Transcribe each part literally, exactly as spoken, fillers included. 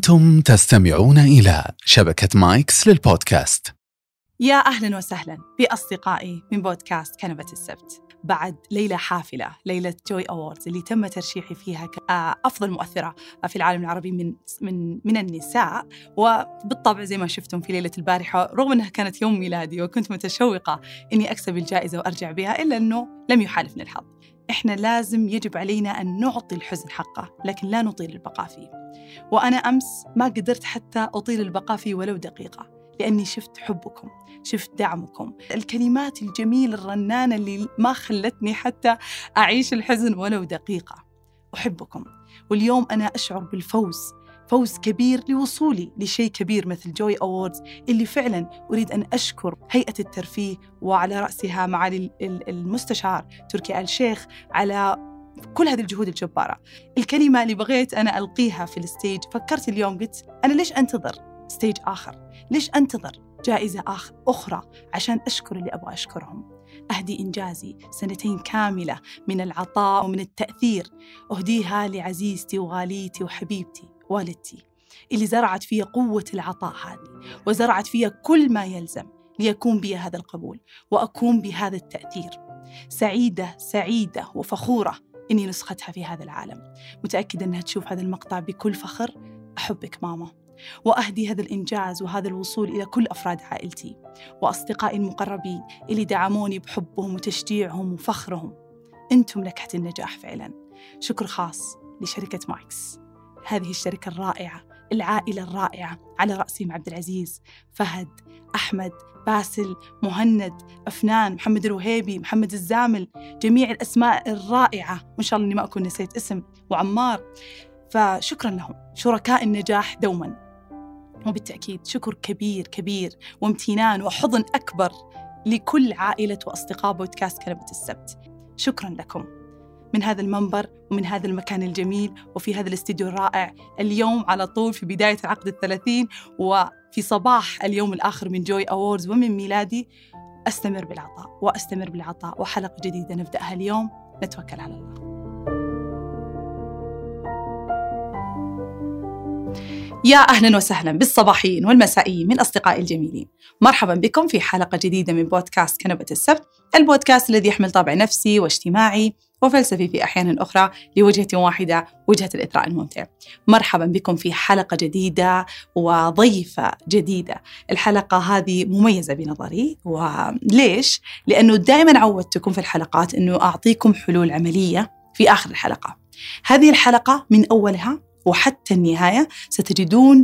أنتم تستمعون إلى شبكة مايكس للبودكاست. يا أهلاً وسهلاً بأصدقائي من بودكاست كنبة السبت. بعد ليلة حافلة، ليلة جوي أووردز اللي تم ترشيحي فيها كأفضل مؤثرة في العالم العربي من من من النساء، وبالطبع زي ما شفتم في ليلة البارحة رغم أنها كانت يوم ميلادي وكنت متشوقة إني أكسب الجائزة وأرجع بها، إلا أنه لم يحالفني الحظ. إحنا لازم يجب علينا أن نعطي الحزن حقه، لكن لا نطيل البقاء فيه. وأنا أمس ما قدرت حتى أطيل البقاء فيه ولو دقيقة، لأني شفت حبكم، شفت دعمكم، الكلمات الجميلة الرنانة اللي ما خلتني حتى أعيش الحزن ولو دقيقة. أحبكم، واليوم أنا أشعر بالفوز، فوز كبير لوصولي لشيء كبير مثل جوي أووردز، اللي فعلا أريد أن أشكر هيئة الترفيه وعلى رأسها معالي المستشار تركي آل شيخ على كل هذه الجهود الجبارة. الكلمة اللي بغيت أنا ألقيها في الستيج، فكرت اليوم قلت أنا ليش أنتظر ستيج آخر؟ ليش أنتظر جائزة آخر أخرى عشان أشكر اللي أبغى أشكرهم؟ أهدي إنجازي سنتين كاملة من العطاء ومن التأثير، أهديها لعزيزتي وغاليتي وحبيبتي والدتي، اللي زرعت فيها قوة العطاء هذه، وزرعت فيها كل ما يلزم ليكون بي هذا القبول وأكون بهذا التأثير. سعيدة سعيدة وفخورة إني نسختها في هذا العالم، متأكدة أنها تشوف هذا المقطع بكل فخر. أحبك ماما، وأهدي هذا الإنجاز وهذا الوصول إلى كل أفراد عائلتي وأصدقائي المقربين اللي دعموني بحبهم وتشجيعهم وفخرهم. أنتم نكهة النجاح فعلا. شكر خاص لشركة مايكس، هذه الشركة الرائعة، العائلة الرائعة، على رأسهم عبد العزيز، فهد، أحمد، باسل، مهند، أفنان، محمد الوهيبي، محمد الزامل، جميع الأسماء الرائعة، وإن شاء الله إني ما أكون نسيت اسم، وعمار. فشكرا لهم، شركاء النجاح دوما. وبالتأكيد شكر كبير كبير وامتنان وحضن أكبر لكل عائلة وأصدقاء بودكاست كنبة السبت. شكرا لكم من هذا المنبر ومن هذا المكان الجميل وفي هذا الاستديو الرائع، اليوم على طول في بداية العقد الثلاثين وفي صباح اليوم الآخر من جوي أووردز ومن ميلادي. أستمر بالعطاء وأستمر بالعطاء، وحلقة جديدة نبدأها اليوم. نتوكل على الله. يا أهلاً وسهلاً بالصباحيين والمسائيين من أصدقائي الجميلين. مرحباً بكم في حلقة جديدة من بودكاست كنبة السبت، البودكاست الذي يحمل طابع نفسي واجتماعي وفلسفي في أحيان أخرى لوجهة واحدة، وجهة الإثراء الممتع. مرحباً بكم في حلقة جديدة وضيفة جديدة. الحلقة هذه مميزة بنظري، وليش؟ لأنه دائماً عودتكم في الحلقات أنه أعطيكم حلول عملية في آخر الحلقة. هذه الحلقة من أولها وحتى النهاية ستجدون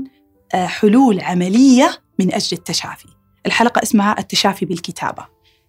حلول عملية من أجل التشافي. الحلقة اسمها التشافي بالكتابة.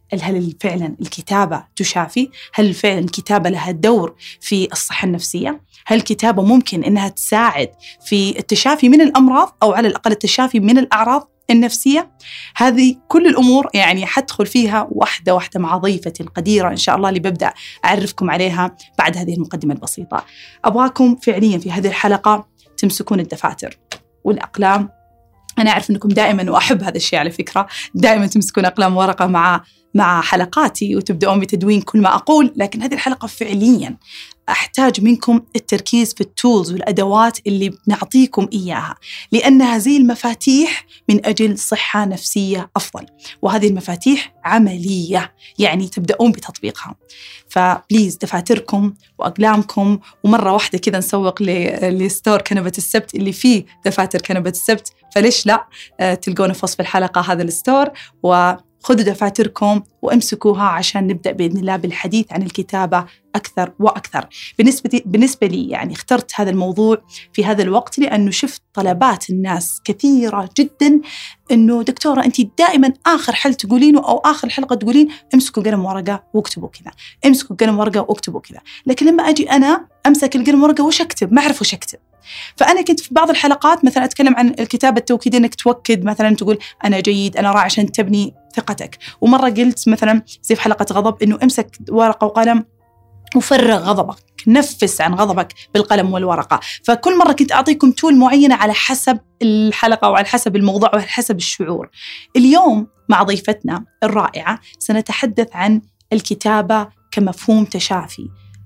هل فعلا الكتابة تشافي؟ هل فعلا الكتابة لها دور في الصحة النفسية؟ هل الكتابة ممكن أنها تساعد في التشافي من الأمراض، أو على الأقل التشافي من الأعراض النفسية؟ هذه كل الأمور يعني حدخل فيها واحدة واحدة مع ضيفتي القديرة إن شاء الله، اللي ببدأ أعرفكم عليها بعد هذه المقدمة البسيطة. أبغاكم فعليا في هذه الحلقة تمسكون الدفاتر والأقلام. أنا أعرف أنكم دائما، وأحب هذا الشيء على فكرة، دائما تمسكون أقلام ورقة مع مع حلقاتي وتبدأون بتدوين كل ما أقول، لكن هذه الحلقة فعليا أحتاج منكم التركيز في التولز والأدوات اللي بنعطيكم إياها، لأنها زي المفاتيح من أجل صحة نفسية أفضل، وهذه المفاتيح عملية يعني تبدأون بتطبيقها. فبليز دفاتركم وأقلامكم، ومرة واحدة كذا نسوق لستور كنبة السبت اللي فيه دفاتر كنبة السبت، فليش لا تلقونه في وصف الحلقة هذا الستور، و خذوا دفاتركم وامسكوها عشان نبدأ بإذن الله بالحديث عن الكتابة أكثر وأكثر. بالنسبة بالنسبة لي يعني اخترت هذا الموضوع في هذا الوقت لأنه شفت طلبات الناس كثيرة جدا، إنه دكتورة أنت دائما آخر حل تقولينه أو آخر حلقة تقولين امسكوا قلم ورقة واكتبوا كذا، امسكوا قلم ورقة واكتبوا كذا. لكن لما أجي أنا أمسك القلم ورقة وش أكتب؟ ما أعرف وش أكتب. فأنا كنت في بعض الحلقات مثلا أتكلم عن الكتابة التوكيدية، إنك توكد مثلا تقول أنا جيد أنا رائع عشان تبني ثقتك. ومرة قلت مثلا زي في حلقة غضب إنه امسك ورقة وقلم وفرغ غضبك، نفس عن غضبك بالقلم والورقة. فكل مرة كنت أعطيكم تول معينة على حسب الحلقة وعلى حسب الموضوع وعلى حسب الشعور. اليوم مع ضيفتنا الرائعة سنتحدث عن الكتابة كمفهوم تشافي،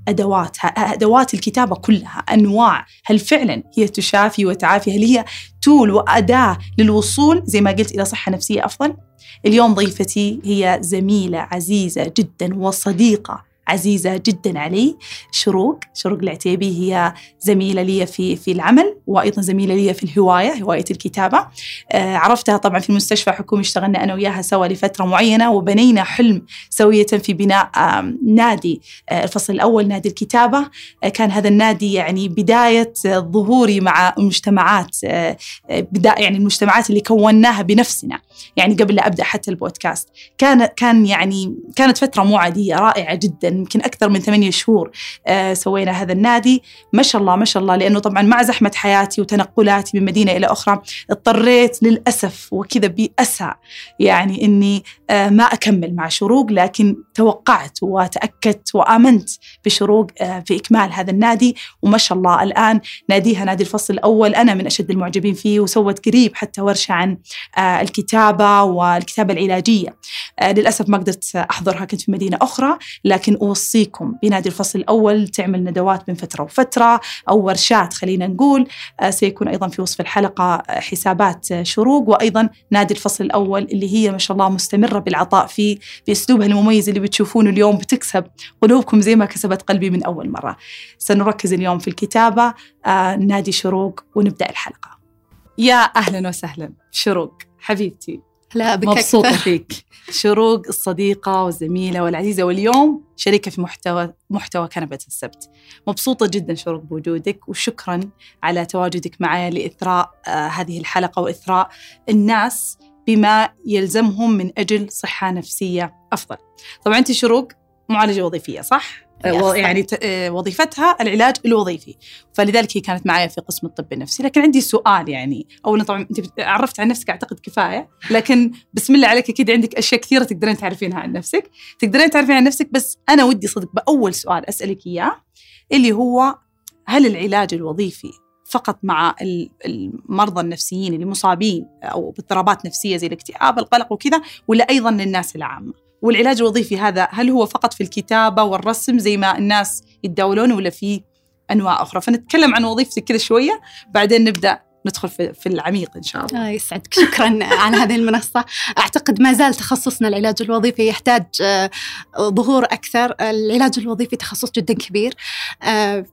أدواتها، أدوات الكتابة كلها، أنواع، هل فعلا هي تشافي وتعافي؟ هل هي تول وأداة للوصول زي ما قلت إلى صحة نفسية أفضل؟ اليوم ضيفتي هي زميلة عزيزة جدا وصديقة عزيزة جدا علي، شروق شروق العتيبي. هي زميلة لي في في العمل، وأيضا زميلة لي في الهواية، هواية الكتابة. آه عرفتها طبعا في المستشفى حكومي، اشتغلنا أنا وياها سوا لفترة معينة، وبنينا حلم سوية في بناء آه نادي آه الفصل الأول، نادي الكتابة. آه كان هذا النادي يعني بداية آه ظهوري مع المجتمعات، آه بداية يعني المجتمعات اللي كوناها بنفسنا، يعني قبل لا أبدأ حتى البودكاست. كان كان يعني كانت فترة مو عادية، رائعة جدا. يمكن أكثر من ثمانية شهور آه سوينا هذا النادي، ما شاء الله ما شاء الله. لأنه طبعا مع زحمة حياتي وتنقلاتي من مدينة إلى أخرى، اضطريت للأسف وكذا بأسى يعني إني آه ما أكمل مع شروق، لكن توقعت وتأكدت وآمنت بشروق آه في إكمال هذا النادي. وما شاء الله الآن ناديها نادي الفصل الأول أنا من أشد المعجبين فيه، وسوت قريب حتى ورشة عن آه الكتابة والكتابة العلاجية. آه للأسف ما قدرت أحضرها، كنت في مدينة أخرى، لكن أوصيكم بنادي الفصل الأول تعمل ندوات من فترة وفترة أو ورشات خلينا نقول. آه سيكون أيضا في وصف الحلقة حسابات شروق، وأيضا نادي الفصل الأول اللي هي ما شاء الله مستمرة بالعطاء فيه بأسلوبها المميز اللي بتشوفونه اليوم، بتكسب قلوبكم زي ما كسبت قلبي من أول مرة. سنركز اليوم في الكتابة، آه نادي شروق، ونبدأ الحلقة. يا أهلا وسهلا شروق حبيبتي. لا بك مبسوطة أكثر. فيك شروق، الصديقة والزميلة والعزيزة، واليوم شريكة في محتوى محتوى كنبة السبت. مبسوطة جدا شروق بوجودك، وشكرا على تواجدك معي لإثراء آه هذه الحلقة، وإثراء الناس بما يلزمهم من أجل صحة نفسية أفضل. طبعا أنت شروق معالجة وظيفية صح؟ يعني وظيفتها العلاج الوظيفي، فلذلك هي كانت معايا في قسم الطب النفسي. لكن عندي سؤال، يعني أولا طبعا أنت عرفت عن نفسك أعتقد كفاية، لكن بسم الله عليك أكيد عندك أشياء كثيرة تقدرين تعرفينها عن نفسك، تقدرين تعرفين عن نفسك. بس أنا ودي صدق بأول سؤال أسألك إياه، اللي هو هل العلاج الوظيفي فقط مع المرضى النفسيين اللي مصابين أو باضطرابات نفسية زي الاكتئاب القلق وكذا، ولا أيضا للناس العامة؟ والعلاج الوظيفي هذا هل هو فقط في الكتابة والرسم زي ما الناس يتداولون، ولا في أنواع أخرى؟ فنتكلم عن وظيفتك كده شوية، بعدين نبدأ ندخل في, في العميق إن شاء الله. آه يسعدك، شكرا على هذه المنصة. أعتقد ما زال تخصصنا العلاج الوظيفي يحتاج آه ظهور أكثر. العلاج الوظيفي تخصص جدا كبير، آه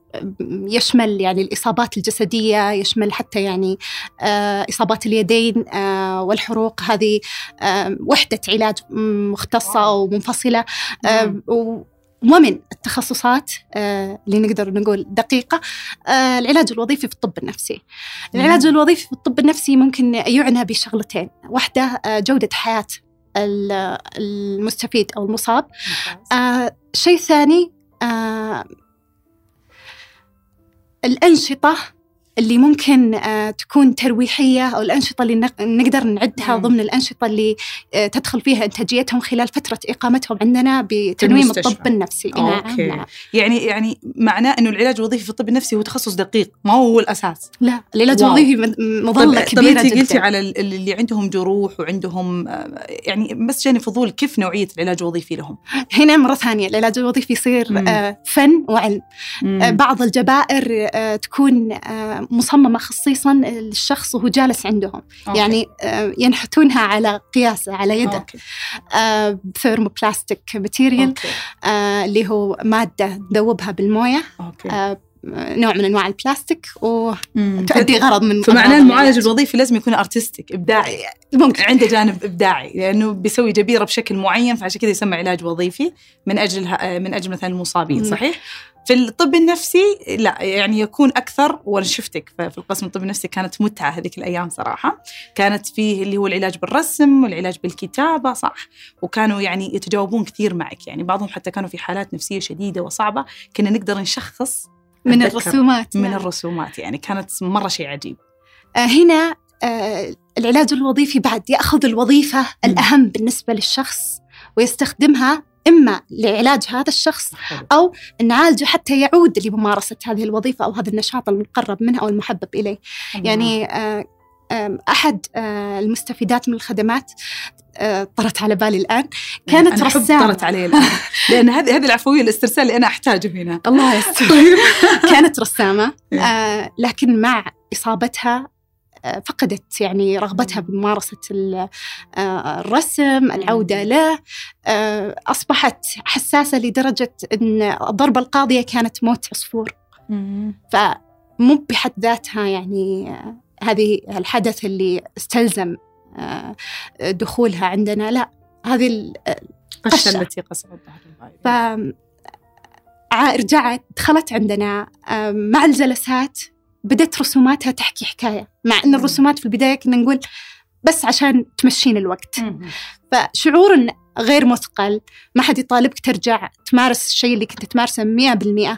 يشمل يعني الإصابات الجسدية، يشمل حتى يعني آه إصابات اليدين آه والحروق. هذه آه وحدة علاج مختصة ومنفصلة، آه ومن التخصصات آه اللي نقدر نقول دقيقة آه العلاج الوظيفي في الطب النفسي. العلاج الوظيفي في الطب النفسي ممكن يعنى بشغلتين، واحدة آه جودة حياة المستفيد أو المصاب، آه شيء ثاني آه الأنشطة اللي ممكن آه تكون ترويحية، أو الأنشطة اللي نقدر نعدها مم. ضمن الأنشطة اللي آه تدخل فيها إنتاجيتهم خلال فترة إقامتهم عندنا بتنويم الطب النفسي. نعم. نعم. يعني يعني معناه إنه العلاج الوظيفي في الطب النفسي هو تخصص دقيق، ما هو الأساس. لا، العلاج الوظيفي مظلة كبيرة جدا. قلتي على اللي عندهم جروح وعندهم آه يعني، بس جاني فضول كيف نوعية العلاج الوظيفي لهم؟ هنا مرة ثانية العلاج الوظيفي يصير آه فن وعلم. آه بعض الجبائر آه تكون آه مصممة خصيصاً للشخص وهو جالس عندهم. أوكي. يعني ينحتونها على قياسه على يده. ثيرموبلاستيك ماتيريال اللي هو مادة ذوبها بالموية. آه نوع من أنواع البلاستيك وتؤدي غرض من. فمعناه المعالج الوظيفي لازم يكون أرتستيك، إبداعي، ممكن عنده جانب إبداعي، لأنه بيسوي جبيرة بشكل معين، فعشان كذا يسمى علاج وظيفي من أجل من أجل مثلا المصابين. صحيح. في الطب النفسي لا، يعني يكون أكثر. وأنا شفتك في القسم الطب النفسي كانت متعة هذيك الأيام صراحة. كانت فيه اللي هو العلاج بالرسم والعلاج بالكتابة، صح؟ وكانوا يعني يتجاوبون كثير معك، يعني بعضهم حتى كانوا في حالات نفسية شديدة وصعبة، كنا نقدر نشخص من الرسومات من الرسومات يعني كانت مرة شيء عجيب. آه هنا آه العلاج الوظيفي بعد يأخذ الوظيفة م. الأهم بالنسبة للشخص ويستخدمها إما لعلاج هذا الشخص أو نعالجه حتى يعود لممارسة هذه الوظيفة أو هذا النشاط المقرب منه أو المحبب إليه. يعني آه أحد المستفيدات من الخدمات طرت على بالي الآن. كانت رسامة طرت علي الآن لأن هذه هذه العفوية الاسترسال اللي أنا أحتاجه هنا. الله يستر. كانت رسامة آه لكن مع إصابتها آه فقدت يعني رغبتها بممارسة آه الرسم، العودة له. آه أصبحت حساسة لدرجة أن الضربة القاضية كانت موت عصفور. فمو بحد ذاتها يعني آه هذه الحدث اللي استلزم آه دخولها عندنا، لا هذه القشة التي قصت ظهر. فرجعت دخلت عندنا مع الجلسات، بدت رسوماتها تحكي حكاية، مع أن الرسومات في البداية كنا نقول بس عشان تمشين الوقت. فشعور غير مثقل، ما حد يطالبك ترجع تمارس الشيء اللي كنت تمارسه مئة بالمئة،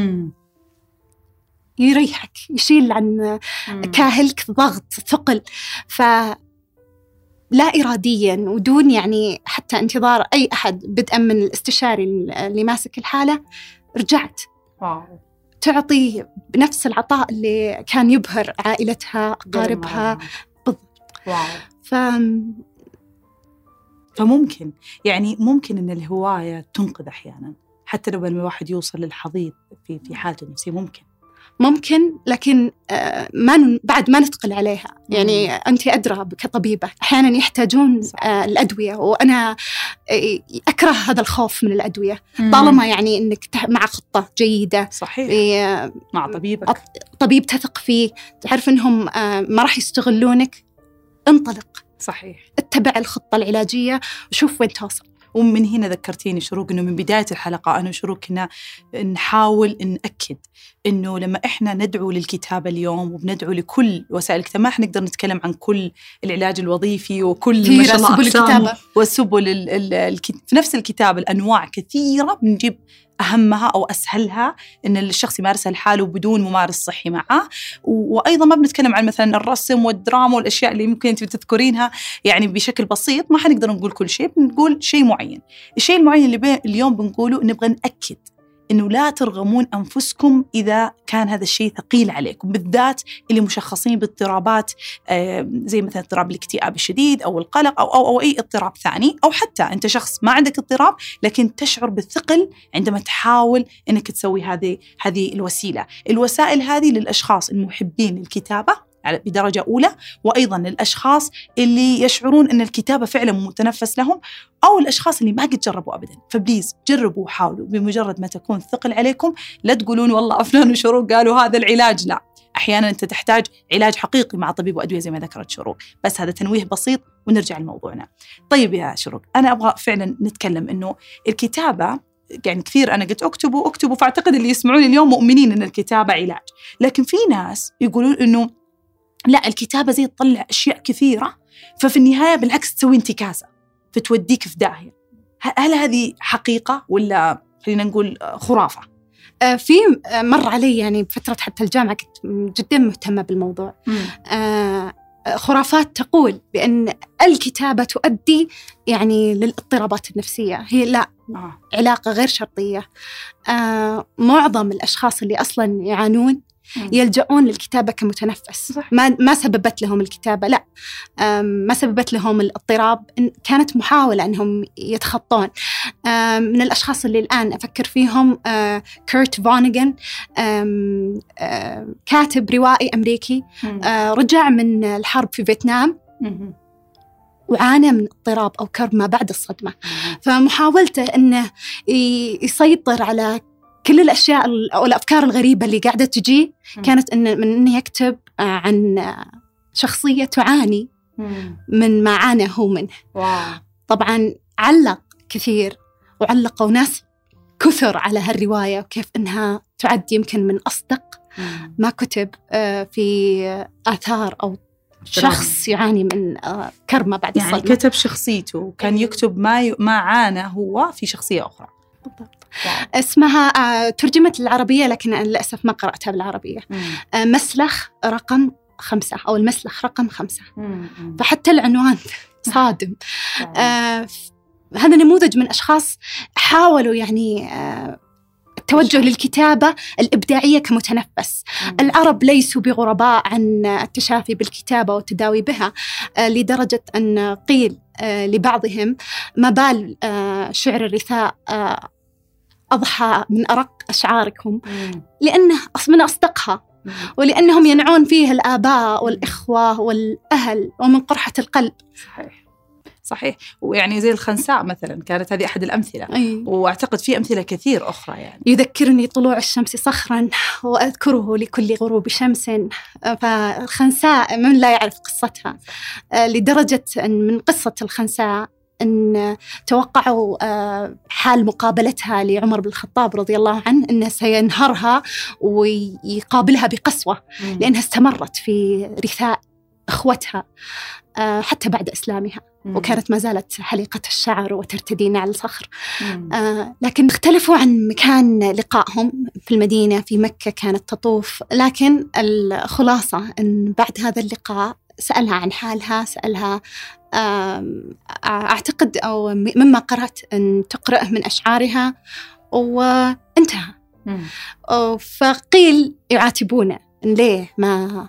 يريحك، يشيل عن كاهلك ضغط ثقل. ف لا إرادياً ودون يعني حتى انتظار أي أحد، بدءاً من الاستشاري اللي ماسك الحالة، رجعت واو. تعطي بنفس العطاء اللي كان يبهر عائلتها أقاربها. واو. ف... فممكن يعني ممكن إن الهواية تنقذ أحياناً، حتى لو الواحد يوصل للحضيض في في حالته النفسية. ممكن ممكن لكن ما بعد ما نثقل عليها. يعني أنت أدرى كطبيبة، أحيانا يحتاجون الأدوية، وأنا أكره هذا الخوف من الأدوية طالما يعني أنك مع خطة جيدة. صحيح. مع طبيبك، طبيب تثق فيه، تعرف أنهم ما راح يستغلونك، انطلق. صحيح. اتبع الخطة العلاجية وشوف وين توصل. ومن هنا ذكرتيني شروق إنه من بداية الحلقة أنا وشروق كنا نحاول نأكد إنه لما إحنا ندعو للكتابة اليوم وبندعو لكل وسائل الكتابة، ما إحنا نقدر نتكلم عن كل العلاج الوظيفي وكل ما شاء الله الكتابة وسبل ال ال ال في نفس الكتاب الأنواع كثيرة، بنجيب أهمها أو أسهلها إن الشخص يمارسها لحاله بدون ممارس صحي معه. وأيضا ما بنتكلم عن مثلا الرسم والدراما والأشياء اللي ممكن أنت تذكرينها يعني بشكل بسيط، ما حنقدر نقول كل شيء، بنقول شيء معين. الشيء المعين اللي اليوم بنقوله نبغى نأكد إنه لا ترغمون أنفسكم إذا كان هذا الشيء ثقيل عليكم، بالذات اللي مشخصين باضطرابات زي مثلا اضطراب الاكتئاب الشديد أو القلق أو, أو, أو أي اضطراب ثاني، أو حتى أنت شخص ما عندك اضطراب لكن تشعر بالثقل عندما تحاول إنك تسوي هذه هذه الوسيلة. الوسائل هذه للأشخاص المحبين للكتابة بدرجة أولى، وأيضاً للأشخاص اللي يشعرون أن الكتابة فعلاً متنفس لهم، أو الأشخاص اللي ما قد جربوا أبداً. فبليز جربوا وحاولوا، بمجرد ما تكون ثقل عليكم لا تقولون والله أفلان وشروق قالوا هذا العلاج. لا، أحياناً أنت تحتاج علاج حقيقي مع طبيب وأدوية زي ما ذكرت شروق. بس هذا تنويه بسيط ونرجع لموضوعنا. طيب يا شروق، أنا أبغى فعلاً نتكلم إنه الكتابة يعني كثير أنا قلت أكتبوا أكتبوا، فأعتقد اللي يسمعون اليوم مؤمنين أن الكتابة علاج، لكن في ناس يقولون إنه لا، الكتابة زي تطلع أشياء كثيرة، ففي النهاية بالعكس تسوي انتكاسة فتوديك في داهية. هل هذه حقيقة ولا خلينا نقول خرافة؟ في مر علي يعني بفترة حتى الجامعة كنت جدا مهتمة بالموضوع. آه خرافات تقول بأن الكتابة تؤدي يعني للاضطرابات النفسية. هي لا، آه. علاقة غير شرطية. آه معظم الأشخاص اللي أصلا يعانون يلجؤون للكتابة كمتنفس. ما ما سببت لهم الكتابة، لا، ما سببت لهم الاضطراب، كانت محاولة أنهم يتخطون. من الأشخاص اللي الآن أفكر فيهم كيرت فونيغان، كاتب روائي أمريكي، رجع من الحرب في فيتنام وعانى من اضطراب أو كرب ما بعد الصدمة. فمحاولته أنه يسيطر على كل الأشياء أو الأفكار الغريبة اللي قاعدة تجي كانت إن من إنه يكتب عن شخصية تعاني من ما عانى هو منه. طبعاً علق كثير، وعلقوا ناس كثر على هالرواية، وكيف إنها تعد يمكن من أصدق ما كتب في آثار أو شخص يعاني من كرمة بعد يعني الصدمة. كتب شخصيته، كان يكتب ما ي... ما عانى هو في شخصية أخرى. بالضبط. اسمها ترجمت العربية لكن للأسف ما قرأتها بالعربية. مم. مسلخ رقم خمسة أو المسلخ رقم خمسة. مم. فحتى العنوان صادم. آه هذا نموذج من أشخاص حاولوا يعني آه توجه للكتابة الإبداعية كمتنفس. مم. العرب ليسوا بغرباء عن التشافي بالكتابة والتداوي بها، لدرجة أن قيل لبعضهم ما بال شعر الرثاء أضحى من أرق أشعاركم، مم. لأنه من أصدقها، مم. ولأنهم ينعون فيه الآباء والإخوة والأهل ومن قرحة القلب. صحيح صحيح. ويعني زي الخنساء مثلا كانت هذه أحد الأمثلة. أي. وأعتقد في أمثلة كثير أخرى. يعني يذكرني طلوع الشمس صخرا وأذكره لكل غروب شمس. فالخنساء من لا يعرف قصتها، لدرجة أن من قصة الخنساء أن توقعوا حال مقابلتها لعمر بن الخطاب رضي الله عنه أنه سينهرها ويقابلها بقسوة، لأنها استمرت في رثاء أخوتها حتى بعد إسلامها، مم. وكانت ما زالت حليقة الشعر وترتدي نعل صخر. آه لكن اختلفوا عن مكان لقائهم في المدينة. في مكة كانت تطوف، لكن الخلاصة أن بعد هذا اللقاء سألها عن حالها، سألها أعتقد أو مما قرأت أن تقرأه من أشعارها وانتهى. فقيل يعاتبونه ليه ما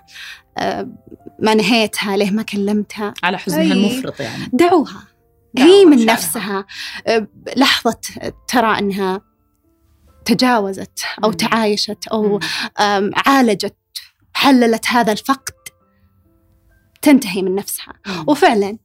ما نهيتها، ليه ما كلمتها على حزنها المفرط. يعني دعوها هي من نفسها لحظة ترى أنها تجاوزت أو تعايشت أو عالجت، حللت هذا الفقد، تنتهي من نفسها. وفعلا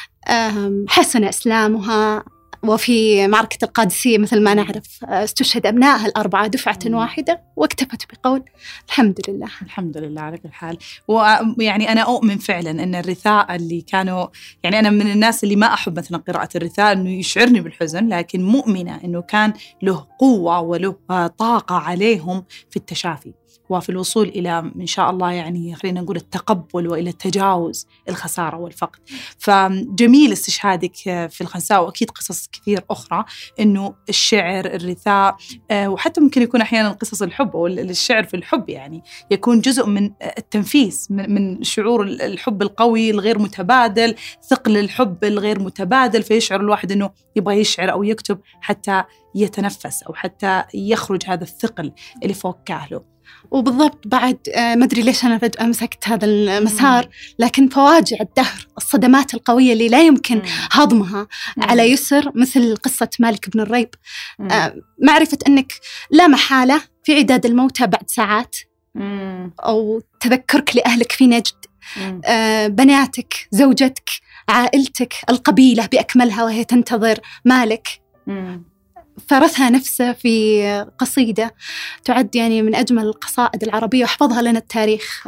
حسن إسلامها. وفي معركة القادسية مثل ما نعرف استشهد أبنائها الأربعة دفعة واحدة، واكتفت بقول الحمد لله. الحمد لله على كل حال. ويعني أنا أؤمن فعلا أن الرثاء اللي كانوا، يعني أنا من الناس اللي ما أحب مثلا قراءة الرثاء أنه يشعرني بالحزن، لكن مؤمنة أنه كان له قوة وله طاقة عليهم في التشافي وفي الوصول إلى إن شاء الله يعني خلينا نقول التقبل وإلى التجاوز الخسارة والفقد. فجميل استشهادك في الخنساء، وأكيد قصص كثير أخرى إنه الشعر الرثاء، وحتى ممكن يكون أحيانا قصص الحب أو الشعر في الحب يعني يكون جزء من التنفيس من شعور الحب القوي الغير متبادل، ثقل الحب الغير متبادل، فيشعر الواحد إنه يبغى يشعر أو يكتب حتى يتنفس أو حتى يخرج هذا الثقل اللي فوق كاهله. وبالضبط بعد ما أدري ليش أنا فجأة مسكت هذا المسار، لكن فواجع الدهر، الصدمات القوية اللي لا يمكن مم. هضمها مم. على يسر، مثل قصة مالك بن الريب. آه معرفة أنك لا محالة في عداد الموتى بعد ساعات، مم. أو تذكرك لأهلك في نجد، آه بناتك، زوجتك، عائلتك، القبيلة بأكملها وهي تنتظر مالك. مم. فرثها نفسه في قصيدة تعد يعني من أجمل القصائد العربية، وحفظها لنا التاريخ،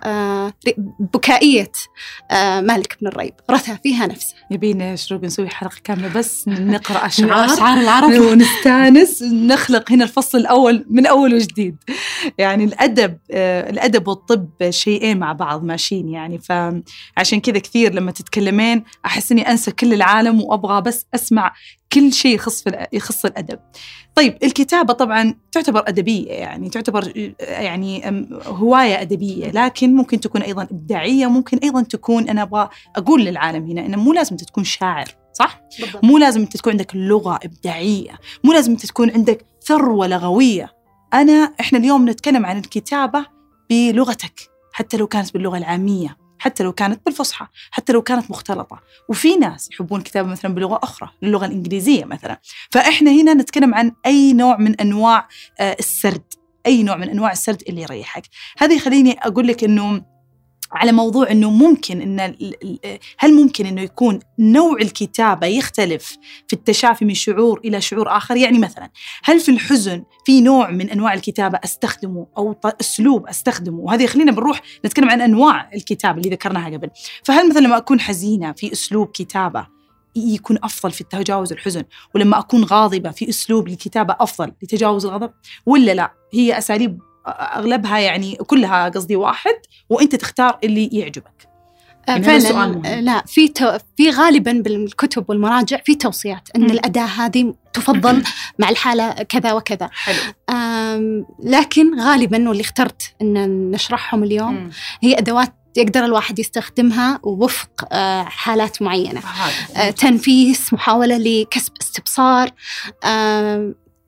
بكائية مالك بن الريب، رثها فيها نفسه. يبينا شروق نسوي حلقة كاملة بس نقرأ أشعار أشعار العرب ونستانس، نخلق هنا الفصل الأول من أول وجديد. يعني الأدب الأدب والطب شيئين مع بعض ماشيين يعني، فعشان كذا كثير لما تتكلمين أحس إني أنسى كل العالم وأبغى بس أسمع كل شيء يخص يخص الأدب. طيب الكتابة طبعا تعتبر أدبية، يعني تعتبر يعني هواية أدبية، لكن ممكن تكون أيضا إبداعية، ممكن أيضا تكون، أنا أبغى أقول للعالم هنا إنه مو لازم تكون شاعر، صح؟ بالضبط. مو لازم تكون عندك لغة إبداعية، مو لازم تكون عندك ثروة لغوية. أنا إحنا اليوم نتكلم عن الكتابة بلغتك، حتى لو كانت باللغة العامية، حتى لو كانت بالفصحى، حتى لو كانت مختلطة. وفي ناس يحبون الكتابة مثلا بلغة أخرى، اللغة الإنجليزية مثلا. فإحنا هنا نتكلم عن أي نوع من أنواع السرد، أي نوع من أنواع السرد اللي يريحك. هذه خليني أقول لك إنه على موضوع إنه ممكن إن هل ممكن إنه يكون نوع الكتابة يختلف في التشافي من شعور إلى شعور آخر؟ يعني مثلا هل في الحزن في نوع من أنواع الكتابة أستخدمه أو أسلوب أستخدمه؟ وهذه خلينا بنروح نتكلم عن أنواع الكتابة اللي ذكرناها قبل. فهل مثلا لما أكون حزينة في أسلوب كتابة يكون أفضل في تجاوز الحزن، ولما أكون غاضبة في أسلوب الكتابة أفضل لتجاوز الغضب، ولا لا هي أساليب أغلبها يعني كلها قصدي واحد وأنت تختار اللي يعجبك؟ يعني فعلا لا، في تو... في غالبا بالكتب والمراجع في توصيات أن م. الأداة هذه تفضل مع الحالة كذا وكذا. حلو. أم... لكن غالبا واللي اخترت أن نشرحهم اليوم م. هي أدوات يقدر الواحد يستخدمها وفق حالات معينة. تنفيس، محاولة لكسب استبصار،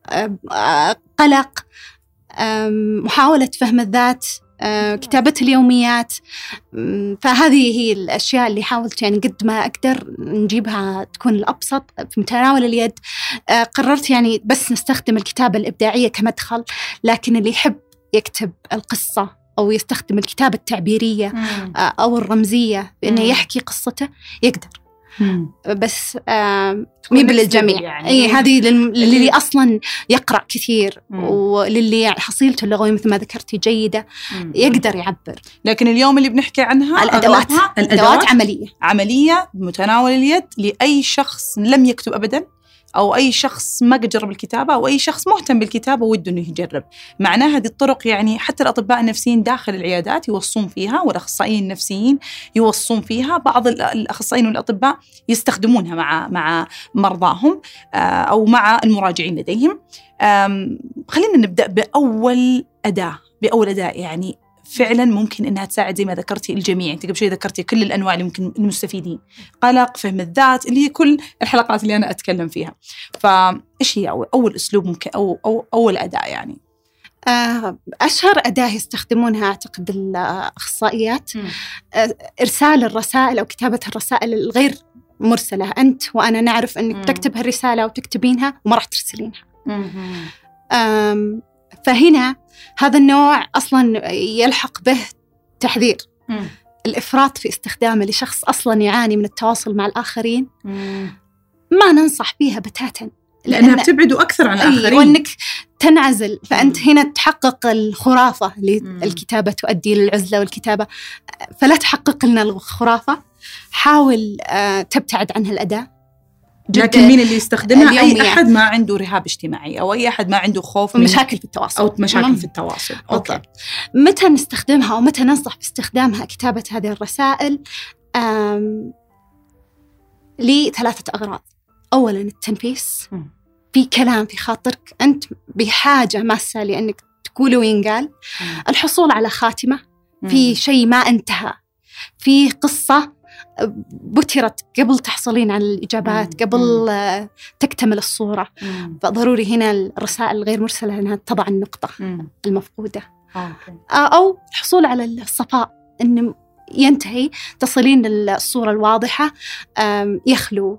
قلق، محاولة فهم الذات، كتابة اليوميات. فهذه هي الأشياء اللي حاولت يعني قد ما أقدر نجيبها تكون الأبسط في متناول اليد. قررت يعني بس نستخدم الكتابة الإبداعية كمدخل، لكن اللي يحب يكتب القصة أو يستخدم الكتابة التعبيرية أو الرمزية بأنه يحكي قصته يقدر. مم. بس مي بالجميع يعني. اي هذه للي اصلا يقرا كثير مم. وللي حصيلته اللغويه مثل ما ذكرتي جيده مم. يقدر يعبر. لكن اليوم اللي بنحكي عنها الادوات الادوات عمليه عمليه بمتناول اليد لاي شخص لم يكتب ابدا، أو أي شخص ما قد جرب الكتابة، أو أي شخص مهتم بالكتابة وده إنه يجرب. معناها هذه الطرق يعني حتى الأطباء النفسيين داخل العيادات يوصون فيها، والأخصائيين النفسيين يوصون فيها، بعض الأخصائيين والأطباء يستخدمونها مع مع مرضاهم أو مع المراجعين لديهم. خلينا نبدأ بأول أداة بأول أداة يعني فعلا ممكن إنها تساعد زي ما ذكرتي الجميع. أنت قبل شوي ذكرتي كل الأنواع اللي ممكن المستفيدين، قلق، فهم الذات، اللي هي كل الحلقات اللي أنا أتكلم فيها. فإيش هي أول, أول أسلوب ممكن أو, أو أول أداة يعني؟ أشهر أداة يستخدمونها أعتقد الأخصائيات إرسال الرسائل أو كتابة الرسائل الغير مرسلة. أنت وأنا نعرف أنك م. تكتب هالرسالة وتكتبينها وما راح ترسلينها. فهنا هذا النوع أصلاً يلحق به تحذير. مم. الإفراط في استخدامه لشخص أصلاً يعاني من التواصل مع الآخرين مم. ما ننصح فيها بتاتا، لأنها بتبعده أكثر عن الآخرين. أي وأنك تنعزل، فأنت مم. هنا تحقق الخرافة للكتابة، تؤدي للعزلة والكتابة. فلا تحقق لنا الخرافة، حاول تبتعد عن هالأداة. لكن مين اللي يستخدمها؟ أي أحد ما عنده رهاب اجتماعي، أو أي أحد ما عنده خوف من مشاكل في التواصل أو مشاكل مم. في التواصل. أوكي. متى نستخدمها أو متى ننصح باستخدامها كتابة هذه الرسائل؟ لثلاثة أغراض. أولاً التنفيس، مم. في كلام في خاطرك أنت بحاجة ماسة لأنك تقوله وينقال. مم. الحصول على خاتمة مم. في شيء ما انتهى، في قصة بترت قبل تحصلين على الإجابات، مم. قبل مم. تكتمل الصورة. مم. فضروري هنا الرسائل الغير مرسلة أنها تضع النقطة مم. المفقودة. أوكي. أو الحصول على الصفاء، أنه ينتهي، تصلين للصورة الواضحة، يخلو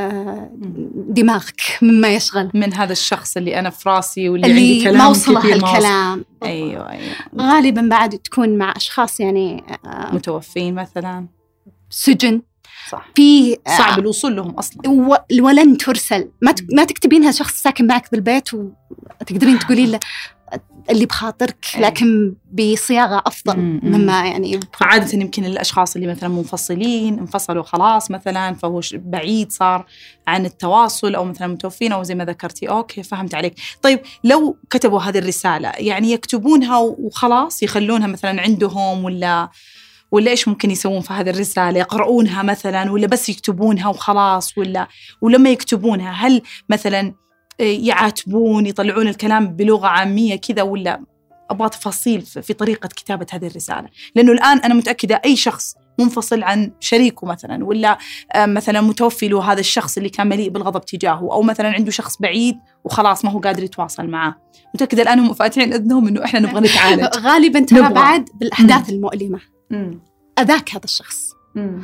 دماغك مما يشغل من هذا الشخص اللي أنا في راسي واللي اللي عندي كلام ما وصله الكلام. أيوة أيوة. غالبا بعد تكون مع أشخاص يعني متوفين مثلا، سجن، صح. في صعب الوصول لهم أصلا، ولن ترسل. ما ما تكتبينها شخص ساكن معك بالبيت وتقدرين تقولين له اللي بخاطرك، لكن بصياغة أفضل مما يعني. عادة يمكن الأشخاص اللي مثلا منفصلين، انفصلوا خلاص مثلا، فهو بعيد صار عن التواصل، أو مثلا متوفين، أو زي ما ذكرتي. أوكي فهمت عليك. طيب لو كتبوا هذه الرسالة، يعني يكتبونها وخلاص يخلونها مثلا عندهم، ولا ولا إيش ممكن يسوون في هذه الرسالة؟ يقرؤونها مثلا، ولا بس يكتبونها وخلاص؟ ولا ولما يكتبونها هل مثلا يعاتبون، يطلعون الكلام بلغة عامية كذا، ولا أبغى تفاصيل في طريقة كتابة هذه الرسالة؟ لأنه الآن أنا متأكدة أي شخص منفصل عن شريكه مثلا، ولا مثلا متوفي له هذا الشخص اللي كان مليء بالغضب تجاهه، أو مثلا عنده شخص بعيد وخلاص ما هو قادر يتواصل معه، متأكدة الآن هم فاتحين أذنهم إنه إحنا نبغى نتعالج. غالبا ترى بعد بالأحداث مم. المؤلمة مم. أذاك هذا الشخص، مم.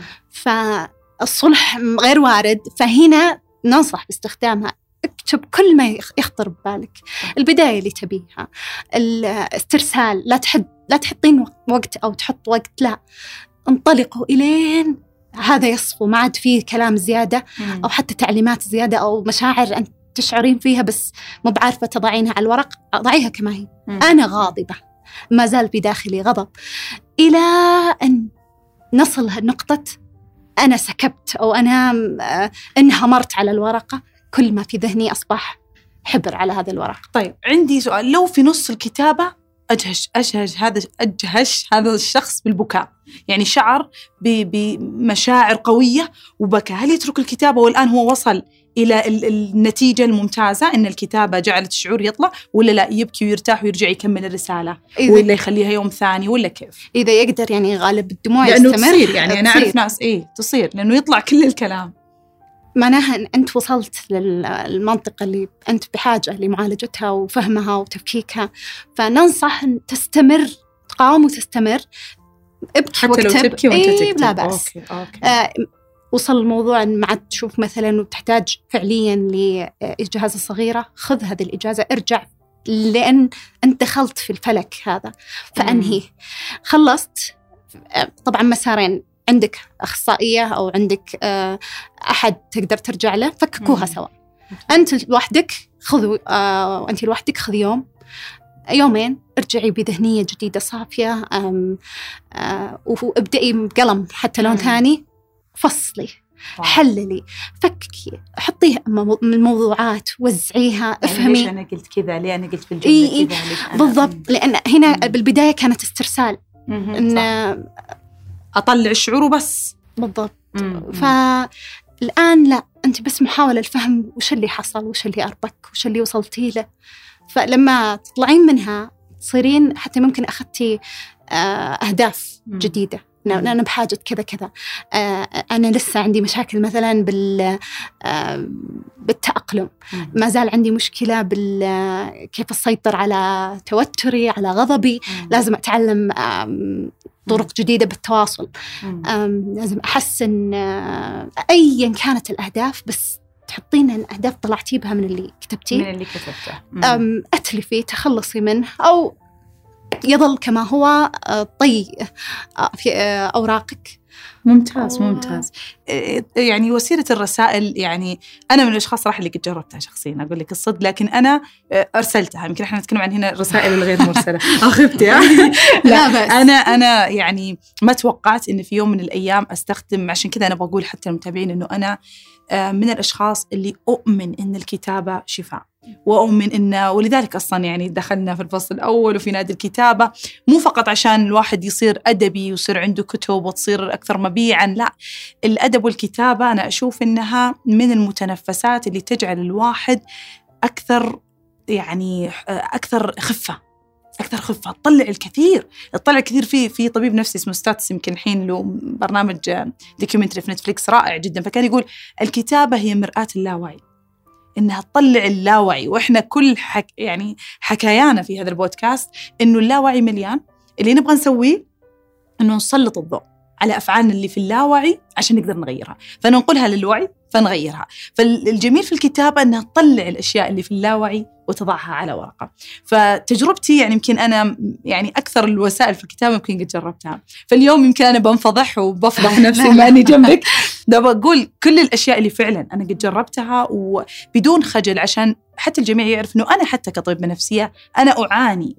فالصلح غير وارد. فهنا ننصح باستخدامها. اكتب كل ما يخطر ببالك، البداية اللي تبيها، الاسترسال، لا تحد لا تحطين وقت أو تحط وقت، لا، انطلقوا إلين هذا يصفو، ما عاد فيه كلام زيادة أو حتى تعليمات زيادة أو مشاعر أنت تشعرين فيها بس مو بعارفة تضعينها على الورق. ضعيها كما هي. أنا غاضبة، ما زال بداخلي غضب، إلى أن نصل نقطة أنا سكبت أو أنا انهمرت على الورقة، كل ما في ذهني أصبح حبر على هذا الورق. طيب عندي سؤال، لو في نص الكتابة أجهش أجهش هذا أجهش هذا الشخص بالبكاء، يعني شعر بمشاعر قوية وبكى، هل يترك الكتابة والآن هو وصل إلى النتيجة الممتازة إن الكتابة جعلت الشعور يطلع، ولا لا يبكي ويرتاح ويرجع يكمل الرسالة، ولا يخليها يوم ثاني، ولا كيف؟ إذا يقدر يعني غالب الدموع لأنه يستمر. تصير يعني أنا أعرف ناس إيه تصير، لأنه يطلع كل الكلام. معناها أن أنت وصلت للمنطقة اللي أنت بحاجة لمعالجتها وفهمها وتفكيكها. فننصح أن تستمر، تقاوم وتستمر، ابكي حتى واكتب. لو تبكي وانت إيه تكتب. لا بأس. أوكي. أوكي. آه وصل الموضوع أن ما تشوف مثلا وتحتاج فعليا لإجازة صغيرة، خذ هذه الإجازة، ارجع، لأن أنت دخلت في الفلك هذا فأنهي. خلصت طبعا مسارين، عندك أخصائية أو عندك أحد تقدر ترجع له، فككوها سوا. أنت لوحدك خذوا آه، أنت لوحدك خذ يوم يومين، ارجعي بذهنية جديدة صافية، آه، وابدأي بقلم حتى لون ثاني، فصلي، حللي، فككي، حطيه من الموضوعات، وزعيها، افهمي ليش أنا قلت كذا، ليه أنا قلت في الجملة إيه كذا. بالضبط، لأن هنا بالبداية كانت استرسال، إن أطلع الشعور وبس. بالضبط. فالآن لا، أنت بس محاولة الفهم وش اللي حصل، وش اللي أربك، وش اللي وصلتي له. فلما تطلعين منها تصيرين حتى ممكن أخذتي أهداف جديدة، أنا بحاجة كذا كذا، أنا لسه عندي مشاكل مثلا بال بالتأقلم، ما زال عندي مشكلة بال كيف أسيطر على توتري، على غضبي، لازم أتعلم طرق جديدة بالتواصل، لازم أحسن أيا كانت الأهداف، بس تحطين الأهداف طلعتي بها من اللي كتبتيه، من اللي كتبته، أتلفي، تخلصي منه، أو يظل كما هو طي في أوراقك. ممتاز أوه. ممتاز. يعني وسيلة الرسائل، يعني أنا من الأشخاص راح اللي قد جربتها شخصيا، أقول لك الصدق، لكن أنا أرسلتها. يمكن إحنا نتكلم عن هنا الرسائل الغير مرسلة. أخذت يعني لا بس أنا أنا يعني ما توقعت إن في يوم من الأيام أستخدم، عشان كذا أنا بقول حتى المتابعين إنه أنا من الأشخاص اللي أؤمن إن الكتابة شفاء، وأؤمن إنه، ولذلك أصلاً يعني دخلنا في الفصل الأول وفي نادي الكتابة، مو فقط عشان الواحد يصير أدبي ويصير عنده كتب وتصير أكثر مبيعاً، لا، الأدب والكتابة أنا أشوف إنها من المتنفسات اللي تجعل الواحد أكثر، يعني أكثر خفة، أكثر خفة، تطلع الكثير، تطلع الكثير. في في طبيب نفسي اسمه ستاتس، يمكن الحين له برنامج دوكيومنتري في نتفليكس رائع جدا، فكان يقول الكتابة هي مرآة اللاوعي، إنها تطلع اللاوعي. وإحنا كل حك يعني حكايانا في هذا البودكاست إنه اللاوعي مليان، اللي نبغى نسويه إنه نسلط الضوء على أفعالنا اللي في اللاوعي عشان نقدر نغيرها، فننقلها للوعي فنغيرها. فالجميل في الكتابة أنها تطلع الأشياء اللي في اللاوعي وتضعها على ورقة. فتجربتي يعني يمكن أنا يعني أكثر الوسائل في الكتابة يمكن قد جربتها، فاليوم يمكن أنا بنفضح وبفضح نفسي ما أني جنبك، ده بقول كل الأشياء اللي فعلا أنا قد جربتها وبدون خجل، عشان حتى الجميع يعرف أنه أنا حتى كطبيب نفسية أنا أعاني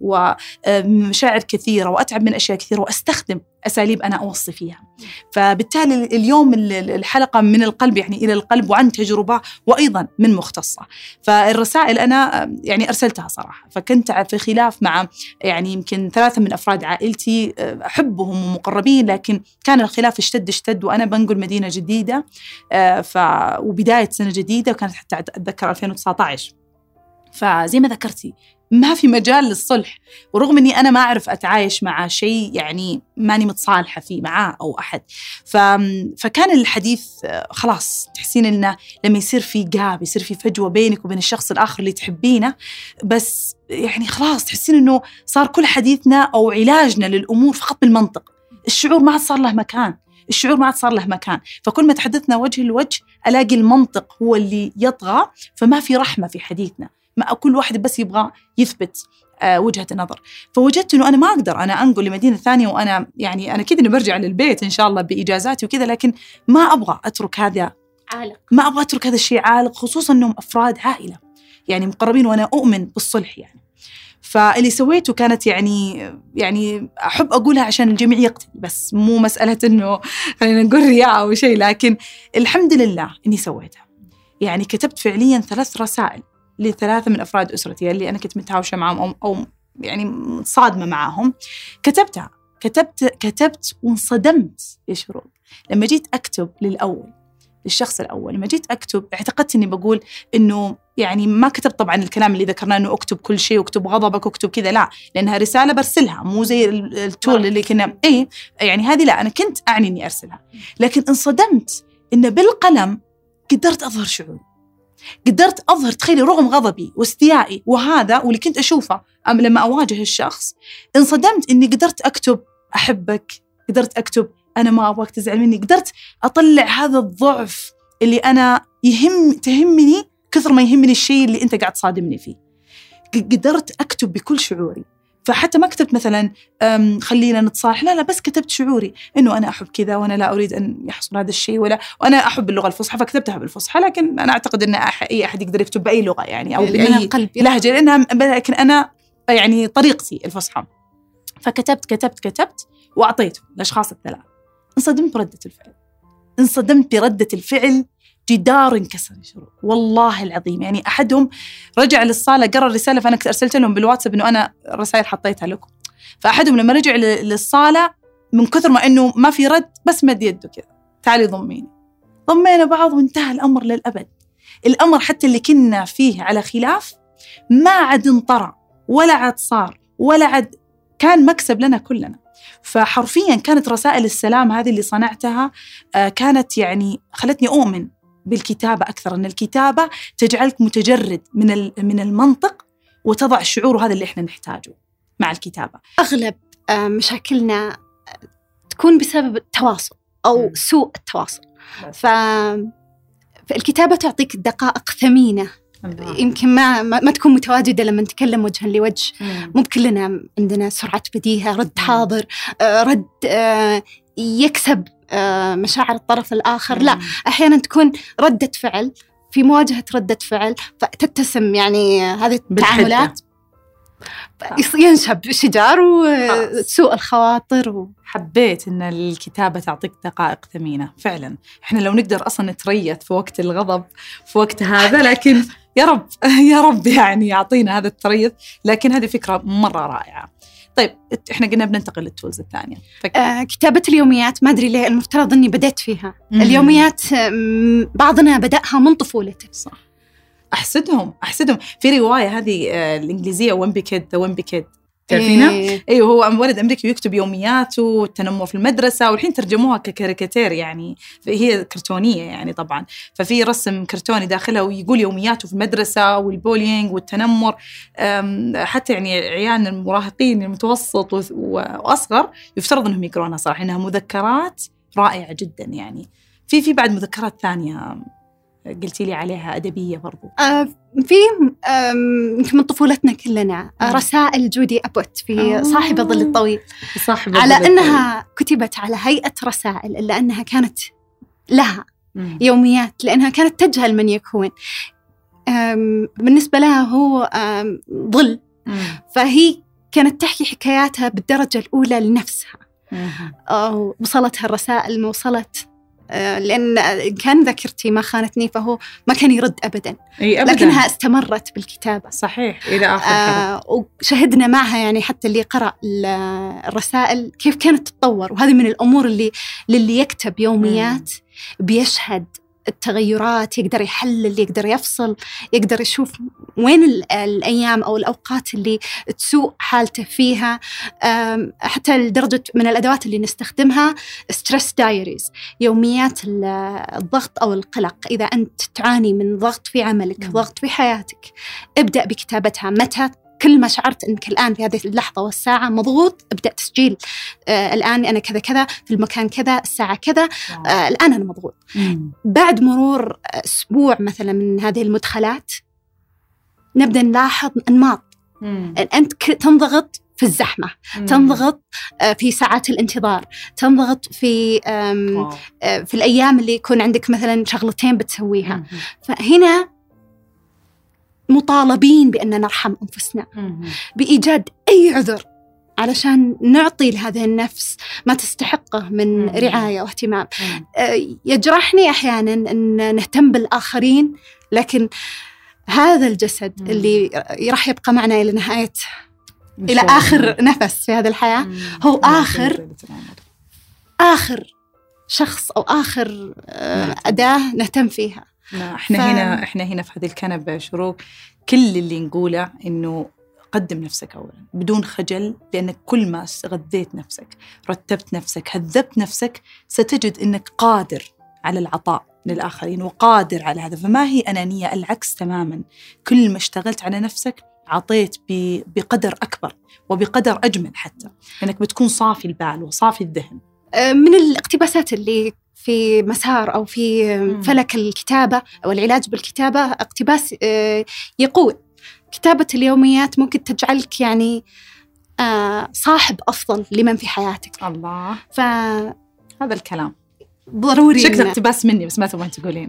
ومشاعر كثيرة وأتعب من أشياء كثيرة وأستخدم أساليب أنا أوصي فيها. فبالتالي اليوم الحلقة من القلب، يعني إلى القلب، وعن تجربة وأيضا من مختصة. فالرسائل أنا يعني أرسلتها صراحة، فكنت في خلاف مع يعني يمكن ثلاثة من أفراد عائلتي أحبهم ومقربين، لكن كان الخلاف اشتد اشتد وأنا بنقل مدينة جديدة ف وبداية سنة جديدة، وكانت حتى أتذكر ألفين وتسعة عشر. فزي ما ذكرتي ما في مجال للصلح، ورغم أني أنا ما أعرف أتعايش مع شيء يعني ماني متصالحة فيه معاه أو أحد. ف... فكان الحديث خلاص تحسين إنه لما يصير في جاب، يصير في فجوة بينك وبين الشخص الآخر اللي تحبينه، بس يعني خلاص تحسين إنه صار كل حديثنا أو علاجنا للأمور فقط بالمنطق. الشعور ما عاد صار له مكان، الشعور ما عاد صار له مكان. فكل ما تحدثنا وجه لوجه ألاقي المنطق هو اللي يطغى، فما في رحمة في حديثنا، ما كل واحد بس يبغى يثبت آه وجهة نظر. فوجدت أنه أنا ما أقدر أنا أنقل لمدينة ثانية، وأنا يعني أنا كده إني برجع للبيت إن شاء الله بإجازاتي وكذا، لكن ما أبغى أترك هذا عالق، ما أبغى أترك هذا الشيء عالق، خصوصا أنهم أفراد عائلة يعني مقربين، وأنا أؤمن بالصلح يعني. فاللي سويته كانت يعني يعني أحب أقولها عشان الجميع يقتني، بس مو مسألة إنه خلينا نقول رياء أو شيء، لكن الحمد لله إني سويتها. يعني كتبت فعليا ثلاث رسائل لثلاثة من أفراد أسرتي اللي أنا كنت متهاوشة معهم أو, أو يعني صادمة معهم. كتبتها كتبت كتبت وانصدمت يا شروق لما جيت أكتب للأول، للشخص الأول. لما جيت أكتب اعتقدت إني بقول إنه يعني ما كتبت طبعا الكلام اللي ذكرناه إنه أكتب كل شيء واكتب غضبك واكتب كذا، لا، لأنها رسالة برسلها مو زي التول اللي كنا إيه يعني هذه، لا، أنا كنت أعني إني أرسلها. لكن انصدمت إن بالقلم قدرت أظهر شعوري، قدرت أظهر، تخيلي رغم غضبي واستيائي وهذا واللي كنت أشوفه أم لما أواجه الشخص، انصدمت إني قدرت أكتب أحبك، قدرت أكتب أنا ما أبغاك تزعل مني، قدرت أطلع هذا الضعف اللي أنا يهم تهمني كثر ما يهمني الشيء اللي أنت قاعد تصادمني فيه. قدرت أكتب بكل شعوري، فحتى ما كتبت مثلا خلينا نتصالح، لا لا بس كتبت شعوري إنه أنا أحب كذا وأنا لا أريد أن يحصل هذا الشيء، ولا وأنا أحب اللغة الفصحى فكتبتها بالفصحى، لكن أنا أعتقد أن أي أحد يقدر يكتب بأي لغة يعني أو بأي لهجة، لأنها لكن أنا يعني طريقتي الفصحى. فكتبت كتبت كتبت وأعطيته الأشخاص الثلاث. انصدمت بردة الفعل، انصدمت بردة الفعل، جدار انكسر يا شروق والله العظيم. يعني أحدهم رجع للصالة قرأ الرسالة، فأنا أرسلت لهم بالواتساب إنه أنا الرسائل حطيتها لكم. فأحدهم لما رجع للصالة من كثر ما إنه ما في رد بس مد يده كذا، تعالي ضميني، ضمينا بعض وانتهى الأمر للأبد. الأمر حتى اللي كنا فيه على خلاف ما عاد انطرى ولا عاد صار ولا عاد، كان مكسب لنا كلنا. فحرفيا كانت رسائل السلام هذه اللي صنعتها كانت يعني خلتني أؤمن بالكتابة أكثر، أن الكتابة تجعلك متجرد من من المنطق وتضع الشعور، وهذا اللي إحنا نحتاجه مع الكتابة. أغلب مشاكلنا تكون بسبب التواصل أو م. سوء التواصل. ف... فالكتابة تعطيك دقائق ثمينة يمكن ما ما تكون متواجدة لما نتكلم وجها لوجه. مو كلنا عندنا سرعة بديهة، رد حاضر، رد يكسب مشاعر الطرف الآخر. لا، أحيانا تكون ردة فعل في مواجهة ردة فعل فتتسم يعني هذه التعاملات ينشب شجار وسوء الخواطر و... حبيت إن الكتابة تعطيك دقائق ثمينة فعلا. إحنا لو نقدر أصلا نتريث في وقت الغضب في وقت هذا، لكن يا رب يا رب يعني يعطينا هذا التريث. لكن هذه فكرة مرة رائعة. طيب إحنا قلنا بننتقل للتولز الثانية. آه، كتابة اليوميات، ما أدري ليه المفترض أني بدأت فيها. مم. اليوميات بعضنا بدأها من طفولته. صح. أحسدهم أحسدهم في رواية هذه آه الإنجليزية ويمبي كيد ذا ويمبي كيد، تعرفينها؟ إيه. أيوه، هو ولد أمريكي ويكتب يومياته والتنمر في المدرسة، والحين ترجموها ككاريكاتير يعني، هي كرتونية يعني طبعا. ففي رسم كرتوني داخلها ويقول يومياته في المدرسة والبولينج والتنمر. حتى يعني عيال المراهقين المتوسط وأصغر يفترض أنهم يقرونها صراحة، إنها مذكرات رائعة جدا. يعني في في بعد مذكرات ثانية قلتي لي عليها أدبية برضو. آه في يمكن من طفولتنا كلنا آه رسائل جودي أبوت في آه صاحب الظل الطويل، صاحب على أنها كتبت على هيئة رسائل، إلا أنها كانت لها مم. يوميات، لأنها كانت تجهل من يكون بالنسبة لها هو ظل. فهي كانت تحكي حكاياتها بالدرجة الأولى لنفسها. آه وصلتها الرسائل، ما وصلت لأن كان ذاكرتي ما خانتني، فهو ما كان يرد أبداً. أبداً لكنها استمرت بالكتابة. صحيح إلى آخر آه وشهدنا معها يعني حتى اللي قرأ الرسائل كيف كانت تتطور. وهذه من الأمور اللي للي يكتب يوميات مم. بيشهد التغيرات، يقدر يحلل، يقدر يفصل، يقدر يشوف وين الأيام أو الأوقات اللي تسوء حالته فيها. حتى لدرجة من الأدوات اللي نستخدمها stress diaries، يوميات الضغط أو القلق. إذا أنت تعاني من ضغط في عملك، ضغط في حياتك، ابدأ بكتابتها. متى كل ما شعرت أنك الآن في هذه اللحظة والساعة مضغوط، ابدأ تسجيل. آه الآن أنا كذا كذا في المكان كذا الساعة كذا، آه الآن أنا مضغوط. مم. بعد مرور أسبوع مثلا من هذه المدخلات نبدأ نلاحظ أنماط. مم. أنت تنضغط في الزحمة، مم. تنضغط آه في ساعات الانتظار، تنضغط في آه في الأيام اللي يكون عندك مثلا شغلتين بتسويها. مم. فهنا مطالبين بأن نرحم أنفسنا، بإيجاد أي عذر علشان نعطي لهذه النفس ما تستحقه من رعاية واهتمام. يجرحني أحيانا أن نهتم بالآخرين، لكن هذا الجسد اللي راح يبقى معنا إلى نهاية إلى آخر نفس في هذه الحياة هو آخر آخر شخص أو آخر أداة نهتم فيها. احنا ف... هنا احنا هنا في هذه الكنبة شروق، كل اللي نقوله إنه قدم نفسك أولا بدون خجل، لأنك كل ما غذيت نفسك، رتبت نفسك، هذبت نفسك، ستجد إنك قادر على العطاء للآخرين وقادر على هذا. فما هي أنانية، العكس تماما. كل ما اشتغلت على نفسك عطيت بقدر أكبر وبقدر أجمل، حتى لأنك بتكون صافي البال وصافي الذهن. من الاقتباسات اللي في مسار أو في فلك الكتابة أو العلاج بالكتابة، اقتباس يقول كتابة اليوميات ممكن تجعلك يعني صاحب أفضل لمن في حياتك. الله، فهذا الكلام ضروري. شكله اقتباس مني بس ما تبغين تقولين.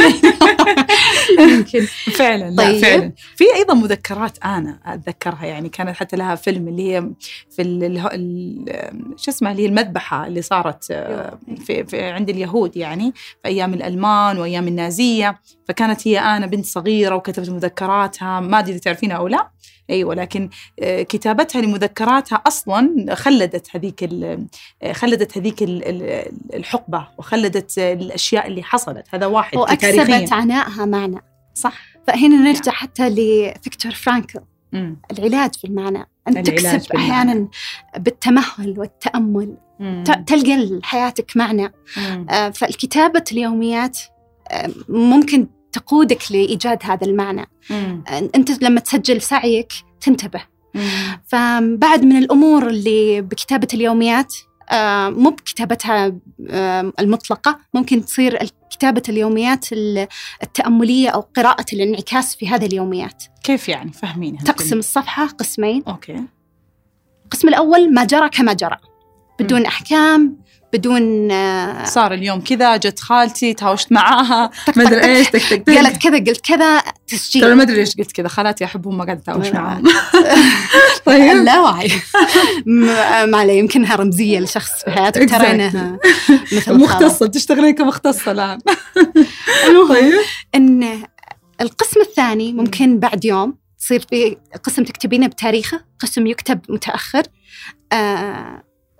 يمكن فعلا. لا طيب. فعلا في أيضا مذكرات أنا أتذكرها، يعني كانت حتى لها فيلم اللي هي في ال شو اسمها اللي هي المذبحة اللي صارت في, في عند اليهود، يعني في أيام الألمان وأيام النازية. فكانت هي أنا بنت صغيرة وكتبت مذكراتها، ما أدري إذا تعرفينها أو لا. أيوة، لكن كتابتها لمذكراتها أصلاً خلدت هذيك خلدت هذيك الحقبة وخلدت الأشياء اللي حصلت. هذا واحد وأكسبت عناءها معنى. صح. فهنا نرجع يعني. حتى لفيكتور فرانكل، مم. العلاج بالمعنى، أن تكسب أحياناً بالتمهل والتأمل مم. تلقى لحياتك معنى. آه فالكتابة اليوميات آه ممكن تقودك لإيجاد هذا المعنى. مم. أنت لما تسجل سعيك تنتبه. مم. فبعد من الأمور اللي بكتابة اليوميات آه مو بكتابتها آه المطلقة، ممكن تصير كتابة اليوميات التأملية أو قراءة الانعكاس في هذه اليوميات. كيف يعني؟ فهمينها. تقسم الصفحة قسمين. أوكي. القسم الأول ما جرى كما جرى، بدون مم. أحكام، بدون صار اليوم كذا، جت خالتي تهاوشت معاها ما ادري ايش تك تك قالت كذا قلت كذا تسجيل. ترى ما ادري ليش قلت كذا، خالاتي احبهم ما قاعده تهاوش معاهم. طيب لا وعي ما عليه، يمكنها رمزيه لشخص في حياتك ترى انها مثل مختصه، تشتغلين كمختصه الان. طيب ان القسم الثاني ممكن بعد يوم تصير في قسم تكتبينه بتاريخه، قسم يكتب متاخر، آه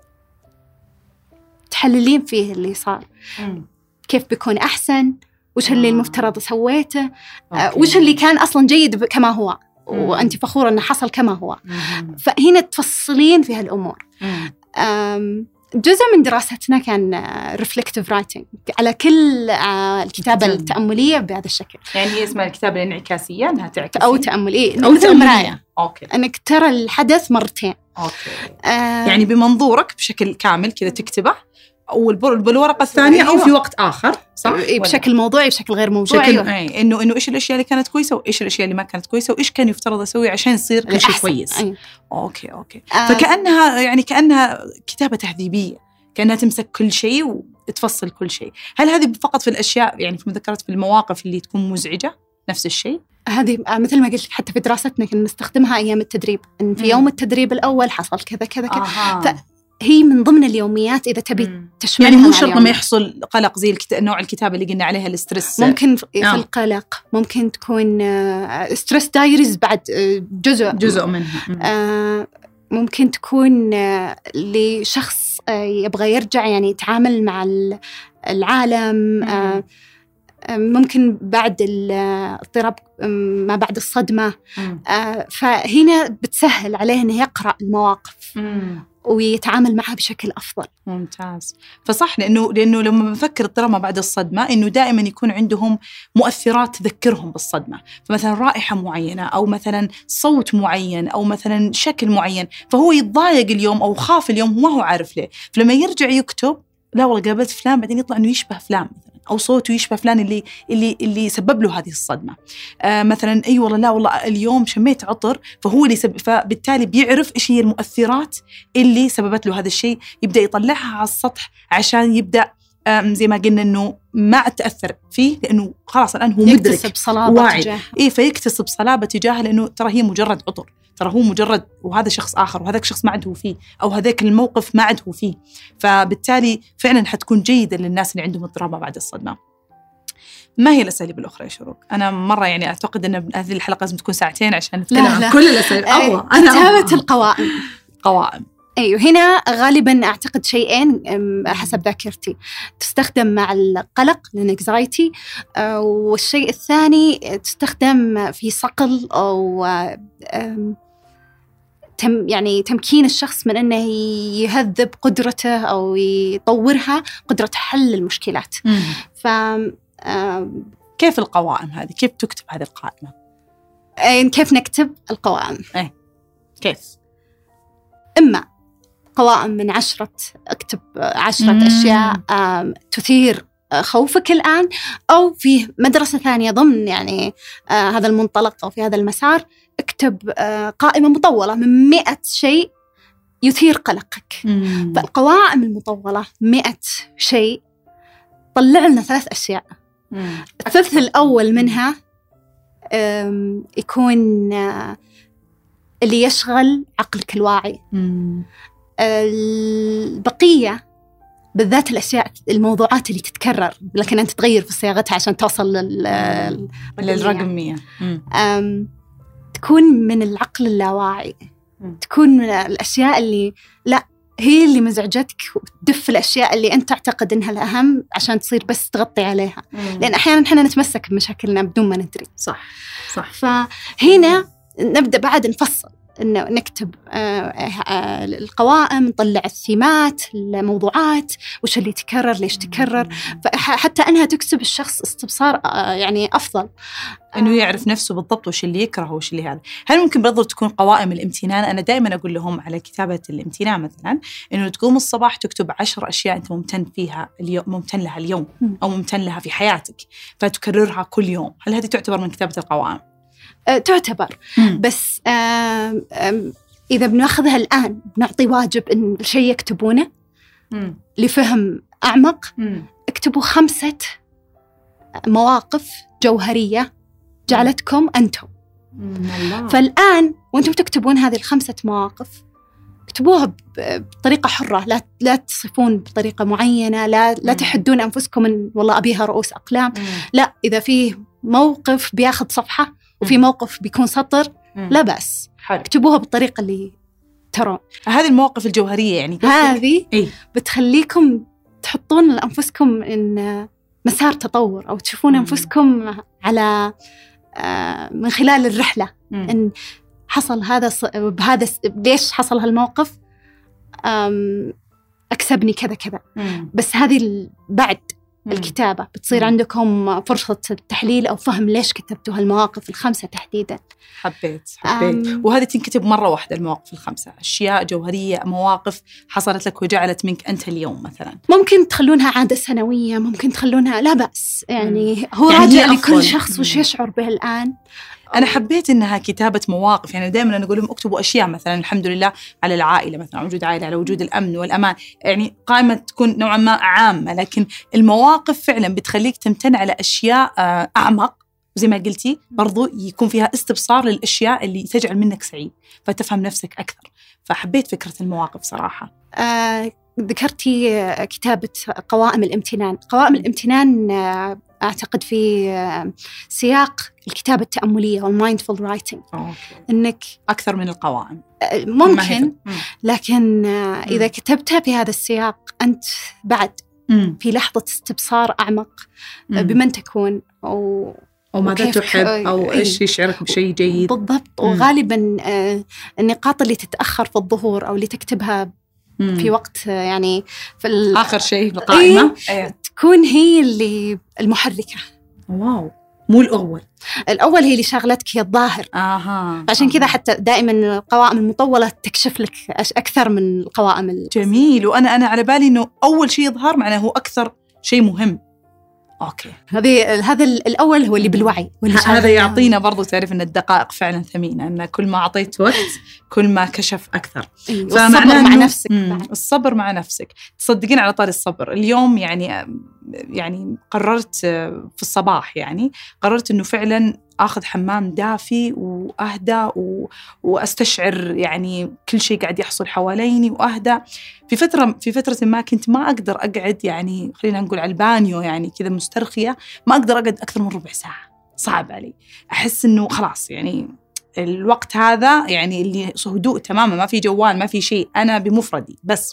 تحللين فيه اللي صار. مم. كيف بيكون أحسن، وش اللي المفترض سويته، آه، وش اللي كان أصلا جيد كما هو. مم. وأنت فخورة أنه حصل كما هو. مم. فهنا تفصلين في هالأمور. جزء من دراستنا كان reflective writing على كل الكتابة التأملية بهذا الشكل. يعني هي اسمها الكتابة الانعكاسية، أنها تعكس أو تأملية أو تأملية. أوكي. أنك ترى الحدث مرتين. أوكي. آه يعني بمنظورك بشكل كامل كذا تكتبه، أو بالورقة الثانية أو في وقت آخر، صح؟ بشكل موضوعي بشكل غير موضوعي. بشكل أي إنه إنه إيش الأشياء اللي كانت كويسة وإيش الأشياء اللي ما كانت كويسة وإيش كان يفترض أسوي عشان يصير كل شيء كويس. أي. أوكي أوكي. آه. فكأنها يعني كأنها كتابة تهذيبية، كأنها تمسك كل شيء وتفصل كل شيء. هل هذه فقط في الأشياء يعني في مذكرات في المواقف اللي تكون مزعجة نفس الشيء؟ هذه مثل ما قلت حتى في دراستنا كنا نستخدمها أيام التدريب، إن في يوم التدريب الأول حصل كذا كذا كذا. آه. هي من ضمن اليوميات إذا تبي تشملها. يعني مو شرط ما يحصل قلق زي الكت... نوع الكتابة اللي قلنا عليها الاسترس. ممكن في آه. القلق ممكن تكون ستريس دايريز بعد جزء جزء منها. آه ممكن تكون لشخص يبغى يرجع يعني يتعامل مع العالم. آه ممكن بعد الاضطراب ما بعد الصدمة. آه فهنا بتسهل عليه أنه يقرأ المواقف مم. ويتعامل معها بشكل أفضل. ممتاز. فصح، لأنه لأنه لما بفكر الدراما بعد الصدمة إنه دائما يكون عندهم مؤثرات تذكرهم بالصدمة، فمثلا رائحة معينة أو مثلا صوت معين أو مثلا شكل معين، فهو يتضايق اليوم أو خاف اليوم وما هو عارف ليه. فلما يرجع يكتب لا والله قابلت فلان، بعدين يطلع إنه يشبه فلان أو صوته يشبه فلان اللي اللي اللي سبب له هذه الصدمة. آه مثلا أي والله لا والله اليوم شميت عطر، فهو اللي سبب، فبالتالي بيعرف إيش هي المؤثرات اللي سببت له هذا الشيء، يبدأ يطلعها على السطح عشان يبدأ زي ما قلنا إنه ما أتأثر فيه، لأنه خلاص الآن هو مدرك يكتسب صلابة واعي. إيه فيكتسب صلابة تجاهه، لأنه ترى هي مجرد عطر، ترى هو مجرد، وهذا شخص آخر وهذاك شخص ما عاد هو فيه، أو هذاك الموقف ما عاد هو فيه. فبالتالي فعلا حتكون جيدة للناس اللي عندهم اضطراب بعد الصدمة. ما هي الأساليب الأخرى يا شروق؟ أنا مرة يعني أعتقد أن هذه الحلقة لازم تكون ساعتين عشان نتكلم عن كل الأساليب. أوه أنا كتابة القوائم. قوائم أيوه، هنا غالباً أعتقد شيئين حسب ذاكرتي، تستخدم مع القلق الانكزايتي، والشيء الثاني تستخدم في صقل أو تم يعني تمكين الشخص من أنه يهذب قدرته أو يطورها، قدرة حل المشكلات. ف آه كيف القوائم هذه؟ كيف تكتب هذه القائمة؟ يعني كيف نكتب القوائم؟ إيه كيف؟ إما قوائم من عشرة، اكتب عشرة مم. أشياء تثير خوفك الآن، أو في مدرسة ثانية ضمن يعني آه هذا المنطلق أو في هذا المسار اكتب آه قائمة مطولة من مئة شيء يثير قلقك. مم. فالقوائم المطولة مئة شيء طلع لنا ثلاث أشياء. مم. الثلث الأول منها يكون آه اللي يشغل عقلك الواعي. مم. البقية بالذات الأشياء الموضوعات اللي تتكرر لكن أنت تغير في صياغتها عشان توصل لل للرقم مية، تكون من العقل اللاواعي. مم. تكون من الأشياء اللي لا هي اللي مزعجتك، وتدف الأشياء اللي أنت تعتقد إنها الأهم عشان تصير بس تغطي عليها. مم. لأن أحيانا إحنا نتمسك بمشاكلنا بدون ما ندري. صح صح. فهنا نبدأ بعد نفصل إنه نكتب القوائم، نطلع الثيمات، الموضوعات، وش اللي تكرر، ليش تكرر، فحتى أنها تكسب الشخص استبصار يعني أفضل، إنه يعرف نفسه بالضبط وش اللي يكره وش اللي هذا. هل ممكن برضو تكون قوائم الامتنان؟ أنا دائما أقول لهم على كتابة الامتنان مثلا إنه تقوم الصباح تكتب عشر أشياء أنت ممتن فيها اليوم، ممتن لها اليوم أو ممتن لها في حياتك، فتكررها كل يوم. هل هذه تعتبر من كتابة القوائم؟ تعتبر. مم. بس آم آم إذا بناخذها الآن نعطي واجب إن الشيء يكتبونه مم. لفهم أعمق. مم. اكتبوا خمسة مواقف جوهرية جعلتكم أنتم. مم. فالآن وأنتم تكتبون هذه الخمسة مواقف اكتبوها بطريقة حرة، لا لا تصفون بطريقة معينة، لا لا تحدون أنفسكم إن والله أبيها رؤوس أقلام. مم. لا، إذا فيه موقف بياخذ صفحة وفي موقف بيكون سطر مم. لا بأس، اكتبوها بالطريقة اللي ترون. هذه المواقف الجوهرية يعني هذه إيه؟ بتخليكم تحطون لأنفسكم إن مسار تطور، أو تشوفون مم. أنفسكم على آه من خلال الرحلة مم. إن حصل هذا بهذا ليش حصل هالموقف، أكسبني كذا كذا. مم. بس هذه بعد الكتابة بتصير مم. عندكم فرصة التحليل أو فهم ليش كتبتوا هالمواقف الخمسة تحديدا. حبيت حبيت أم... وهذه تنكتب مرة واحدة، المواقف الخمسة أشياء جوهرية، مواقف حصلت لك وجعلت منك أنت اليوم مثلا. ممكن تخلونها عادة سنوية، ممكن تخلونها لا بأس يعني مم. هو يعني راجع لكل شخص وش يشعر به الآن. أنا حبيت إنها كتابة مواقف، يعني دائما أنا أقول لهم اكتبوا أشياء مثلا الحمد لله على العائلة مثلا، وجود عائلة، على وجود الأمن والأمان، يعني قائمة تكون نوعا ما عامة، لكن المواقف فعلا بتخليك تمتن على أشياء أعمق، وزي ما قلتي برضو يكون فيها استبصار للأشياء اللي تجعل منك سعيد فتفهم نفسك أكثر. فحبيت فكرة المواقف صراحة. آه، ذكرتي كتابة قوائم الامتنان. قوائم الامتنان آه أعتقد في سياق الكتابة التأملية والمايندفول رايتنج، إنك أكثر من القوائم ممكن، لكن إذا كتبتها في هذا السياق أنت بعد مم. في لحظة استبصار أعمق مم. بمن تكون أو أو ماذا تحب أو إيش يشعرك بشيء جيد بالضبط. مم. وغالبا النقاط اللي تتأخر في الظهور أو اللي تكتبها مم. في وقت يعني في آخر شيء بالقائمة إيه تكون هي اللي المحركة. واو، مو الأول. الأول هي اللي شغلتك هي الظاهر. آها. عشان كذا حتى دائما القوائم المطولة تكشف لك أكثر من القوائم ال... جميل. وأنا أنا على بالي إنه أول شيء يظهر معناه هو أكثر شيء مهم. أوكي. هذه هذا الأول هو اللي بالوعي. هذا يعطينا برضو تعرف أن الدقائق فعلا ثمينة، أن كل ما أعطيت وقت كل ما كشف أكثر. الصبر مع نفسك. الصبر مع نفسك. تصدقين على طاري الصبر، اليوم يعني يعني قررت في الصباح يعني قررت أنه فعلا أخذ حمام دافي وأهدى و... وأستشعر يعني كل شيء قاعد يحصل حواليني وأهدى. في فترة في فترة ما كنت ما أقدر أقعد يعني خلينا نقول على البانيو يعني كذا مسترخية، ما أقدر أقعد أكثر من ربع ساعة، صعب علي. أحس إنه خلاص يعني الوقت هذا يعني اللي هدوء تماما، ما في جوال ما في شيء، أنا بمفردي بس.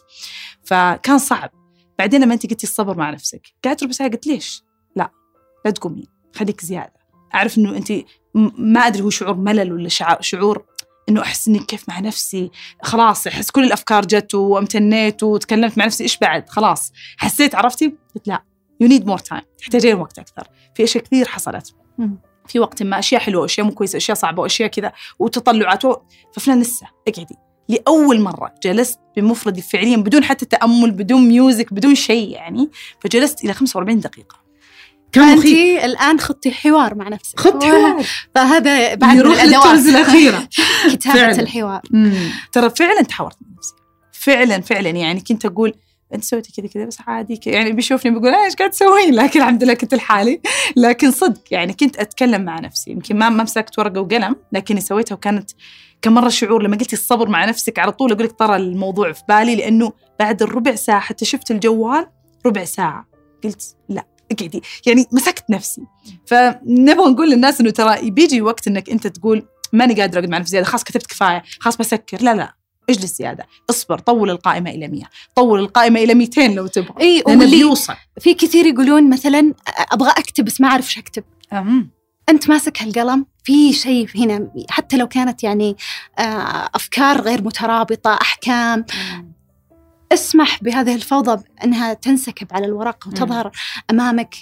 فكان صعب. بعدين لما أنت قلتي الصبر مع نفسك، قعدت ربع ساعة قلت ليش لا لا تقومين، خليك زيادة. أعرف إنه أنت ما أدري هو شعور ملل ولا شعور إنه أحس إني كيف مع نفسي، خلاص أحس كل الأفكار جت وامتنيت وتكلمت مع نفسي، إيش بعد خلاص حسيت، عرفتي؟ قلت لا، you need more time، تحتاجين وقت أكثر في أشياء كثير حصلت في وقت ما، أشياء حلوة أشياء مو كويسة أشياء صعبة وأشياء كذا وتطلعات و... ففلان لسه اقعدي. لأول مرة جلست بمفردي فعليا بدون حتى تأمل بدون ميوزك بدون شيء يعني، فجلست إلى خمسة وأربعين دقيقة. أنت الآن خطي حوار مع نفسك، خط حوار، فهذا بعد يروح للتولز الأخيرة كتابة فعلا. الحوار مم. ترى فعلا تحاورت من نفسي فعلا فعلا يعني، كنت أقول أنت سويتي كذا كذا بس عادي كذا يعني، بيشوفني بيقول إيش قاعد تسوين، لكن الحمد لله كنت لحالي. لكن صدق يعني كنت أتكلم مع نفسي، يمكن ما مسكت ورقة وقلم لكني سويتها، وكانت كم مرة شعور لما قلتي الصبر مع نفسك على طول أقولك طرى الموضوع في بالي، لأنه بعد الربع ساعة حتى شفت الجوال ربع ساعة قلت لا اقعدي يعني، مسكت نفسي. فنبغى نقول للناس إنه ترى بيجي وقت إنك أنت تقول ماني قادرة أقعد مع نفسي زيادة، خلاص كتبت كفاية خلاص بسكر، لا لا اجلس زيادة، اصبر، طول القائمة إلى مية، طول القائمة إلى مئتين لو تبغى، إيه لأنه بيوصل. في كثير يقولون مثلا أبغى أكتب بس ما أعرف شو أكتب. أمم. أنت ماسك هالقلم في شيء هنا، حتى لو كانت يعني أفكار غير مترابطة أحكام، مم. اسمح بهذه الفوضى أنها تنسكب على الورق وتظهر مم. أمامك.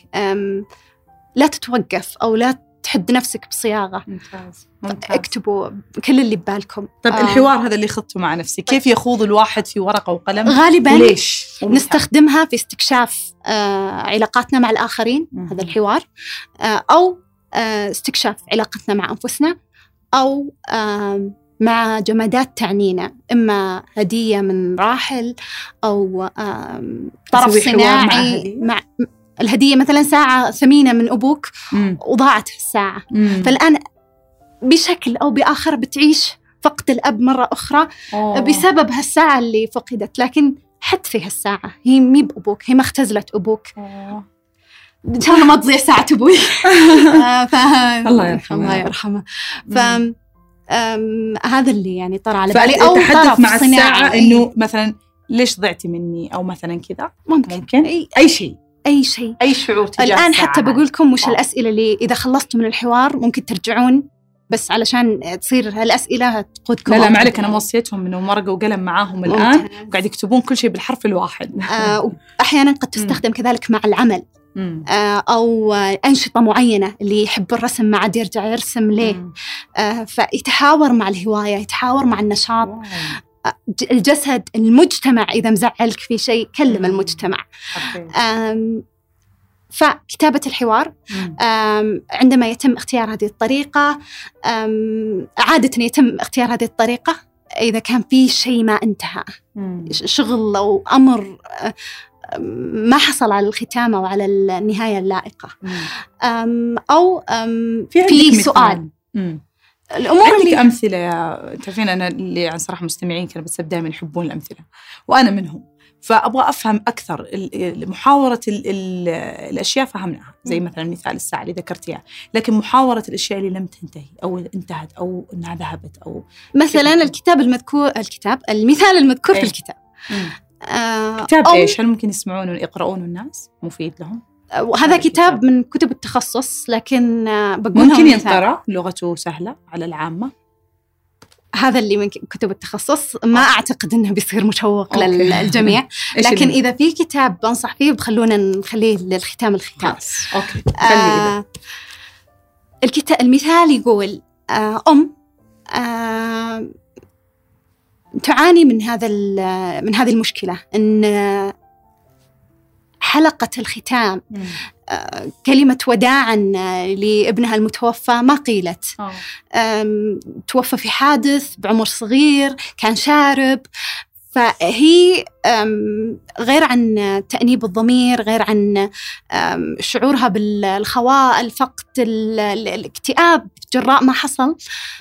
لا تتوقف أو لا تحد نفسك بصياغة. ممتاز. ممتاز. اكتبوا كل اللي ببالكم. طيب آه. الحوار هذا اللي خضته مع نفسي كيف يخوض الواحد في ورقة وقلم؟ غالباً وليش؟ نستخدمها في استكشاف آه علاقاتنا مع الآخرين، مم. هذا الحوار، آه أو آه استكشاف علاقتنا مع أنفسنا، أو آه مع جمادات تعنينا، إما هدية من راحل أو آه طرف صناعي. مع الهدية مثلا ساعة ثمينة من أبوك مم. وضاعت الساعة، مم. فالآن بشكل أو بآخر بتعيش فقد الأب مرة أخرى أوه. بسبب هالساعة اللي فقدت، لكن حد في هالساعة هي مي بأبوك، هي ما اختزلت أبوك. أوه. إن شاء الله ما تضيع ساعة أبوي. الله يرحمه الله يرحمه. ف هذا اللي يعني طرى على بالي. أو تحدث مع الساعة إنه مثلا ليش ضعتي مني أو مثلا كذا، ممكن, ممكن. أي, أي شيء أي شيء أي شعور تجاه الآن. حتى بقول لكم وش الأسئلة اللي إذا خلصتوا من الحوار ممكن ترجعون، بس علشان تصير هالأسئلة تقودكم. لا لا ما عليك، أنا موصيتهم إنه ورقة وقلم معاهم الآن وقاعد يكتبون كل شيء بالحرف الواحد. آه أحيانا قد تستخدم كذلك مع العمل، آه أو أنشطة معينة، اللي يحب الرسم ما عاد يرجع يرسم ليه. آه فيتحاور مع الهواية، يتحاور مع النشاط. آه الجسد، المجتمع إذا مزعلك في شيء كلم المجتمع. فكتابة الحوار عندما يتم اختيار هذه الطريقة، عادة يتم اختيار هذه الطريقة إذا كان في شيء ما انتهى، شغل أو أمر ما حصل على الختام أو على النهاية اللائقة، أو في, في سؤال. الأمور عندك اللي... أمثلة يا تعرفين، أنا اللي عن صراحة مستمعين كانوا بس دائما يحبون الأمثلة وأنا منهم، فأبغى أفهم أكثر. محاورة ال ال الأشياء فهمناها زي مثلا مثال الساعة اللي ذكرتيها، لكن محاورة الأشياء اللي لم تنتهي أو انتهت أو أنها ذهبت، أو مثلا الكتاب المذكور الكتاب المثال المذكور إيه؟ في الكتاب آه كتاب إيش؟ هل ممكن يسمعونه ويقرؤونه الناس مفيد لهم؟ وهذا كتاب من كتب التخصص، لكن ممكن ينقرأ، لغته سهلة على العامة. هذا اللي من كتب التخصص ما أوكي. أعتقد أنه بيصير مشوق أوكي. للجميع. لكن إذا في كتاب بنصح فيه بخلونا نخليه للختام الختام. أوكي. آه الكتاب المثال يقول آه أم آه تعاني من هذا من هذه المشكلة، أن حلقة الختام آه كلمة وداعاً لابنها المتوفى ما قيلت. توفى في حادث بعمر صغير، كان شارب، فهي غير عن تأنيب الضمير، غير عن شعورها بالخواء، الفقد، الاكتئاب جراء ما حصل،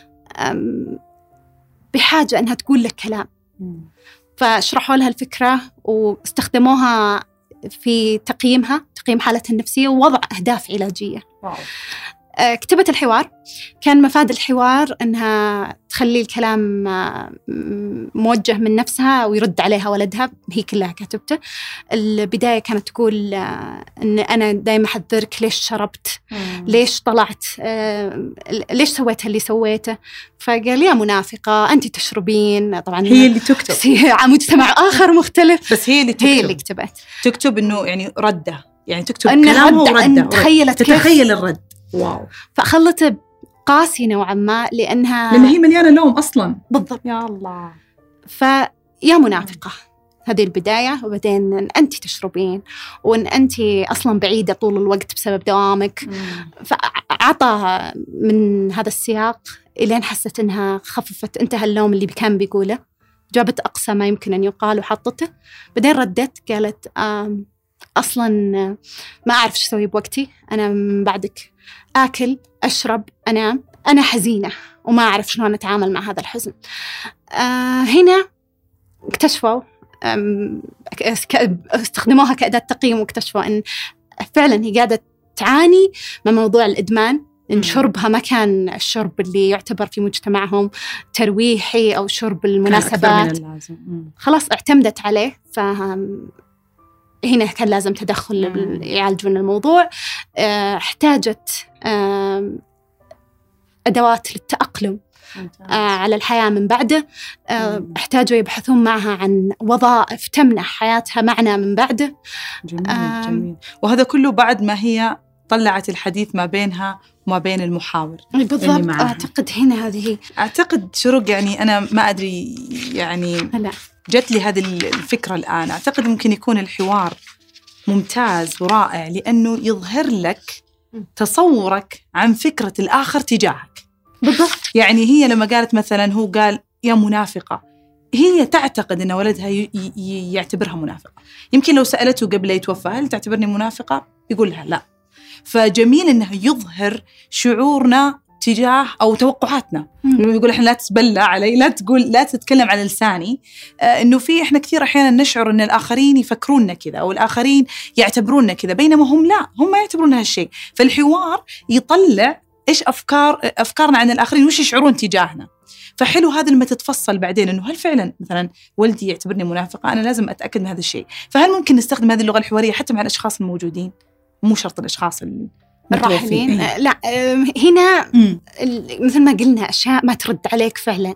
بحاجة أنها تقول لك كلام. فشرحوا لها الفكرة واستخدموها في تقييمها، تقييم حالتها النفسية ووضع أهداف علاجية. واو. كتبت الحوار، كان مفاد الحوار أنها تخلي الكلام موجه من نفسها ويرد عليها ولدها، هي كلها كتبته. البداية كانت تقول أن أنا دايما أحذرك، ليش شربت، مم. ليش طلعت، ليش سويت اللي سويته. فقال يا منافقة أنت تشربين. طبعا هي اللي تكتب على مجتمع آخر مختلف، بس هي اللي تكتب. هي اللي كتبت تكتب إنه يعني ردة يعني تكتب كلامه ورده، تخيلت تتخيل الرد. واو. فخلته قاسي نوعا ما لأنها لأن هي مليانة لوم أصلا. بالضبط. يا الله. فيا منافقة هذه البداية، وبعدين إن أنت تشربين وإن أنت أصلا بعيدة طول الوقت بسبب دوامك. فعطاها من هذا السياق إلين حست إنها خففت، انتهى اللوم اللي كان بيقوله، جابت أقصى ما يمكن أن يقال وحطته. بعدين ردت قالت أصلا ما أعرف شو أسوي بوقتي، أنا من بعدك آكل أشرب أنام، أنا حزينة وما أعرف شلون أتعامل مع هذا الحزن. آه هنا اكتشفوا استخدموها كأداة تقييم، واكتشفوا أن فعلا هي قاعدة تعاني من موضوع الإدمان، إن شربها ما كان الشرب اللي يعتبر في مجتمعهم ترويحي أو شرب المناسبات، خلاص اعتمدت عليه. فهنا كان لازم تدخل يعالجون الموضوع. احتاجت أدوات للتأقلم على الحياة من بعده. احتاجوا يبحثون معها عن وظائف تمنح حياتها معنى من بعده. جميل. جميل. وهذا كله بعد ما هي طلعت الحديث ما بينها وما بين المحاور. بالضبط. أعتقد هنا هذه أعتقد شروق، يعني أنا ما أدري، يعني هلا جت لي هذه الفكرة الآن. أعتقد ممكن يكون الحوار ممتاز ورائع لأنه يظهر لك تصورك عن فكرة الآخر تجاهك. بالضبط. يعني هي لما قالت مثلا هو قال يا منافقة، هي تعتقد أن ولدها ي- ي- يعتبرها منافقة. يمكن لو سألته قبل يتوفى هل تعتبرني منافقة، يقول لها لا. فجميل أنه يظهر شعورنا تجاه أو توقعاتنا. إنه يقول إحنا لا تتبلى علي، لا تقول، لا تتكلم على لساني. آه إنه في إحنا كثير أحيانا نشعر إن الآخرين يفكروننا كذا أو الآخرين يعتبروننا كذا، بينما هم لا، هم ما يعتبرون هالشيء. فالحوار يطلع إيش أفكار أفكارنا عن الآخرين وإيش يشعرون تجاهنا. فحلو هذا لما تتفصل بعدين إنه هل فعلا مثلا ولدي يعتبرني منافقة، أنا لازم أتأكد من هذا الشيء. فهل ممكن نستخدم هذه اللغة الحوارية حتى مع الأشخاص الموجودين، مو شرط الأشخاص الراحلين؟ إيه؟ لا، هنا مثل ما قلنا أشياء ما ترد عليك فعلا.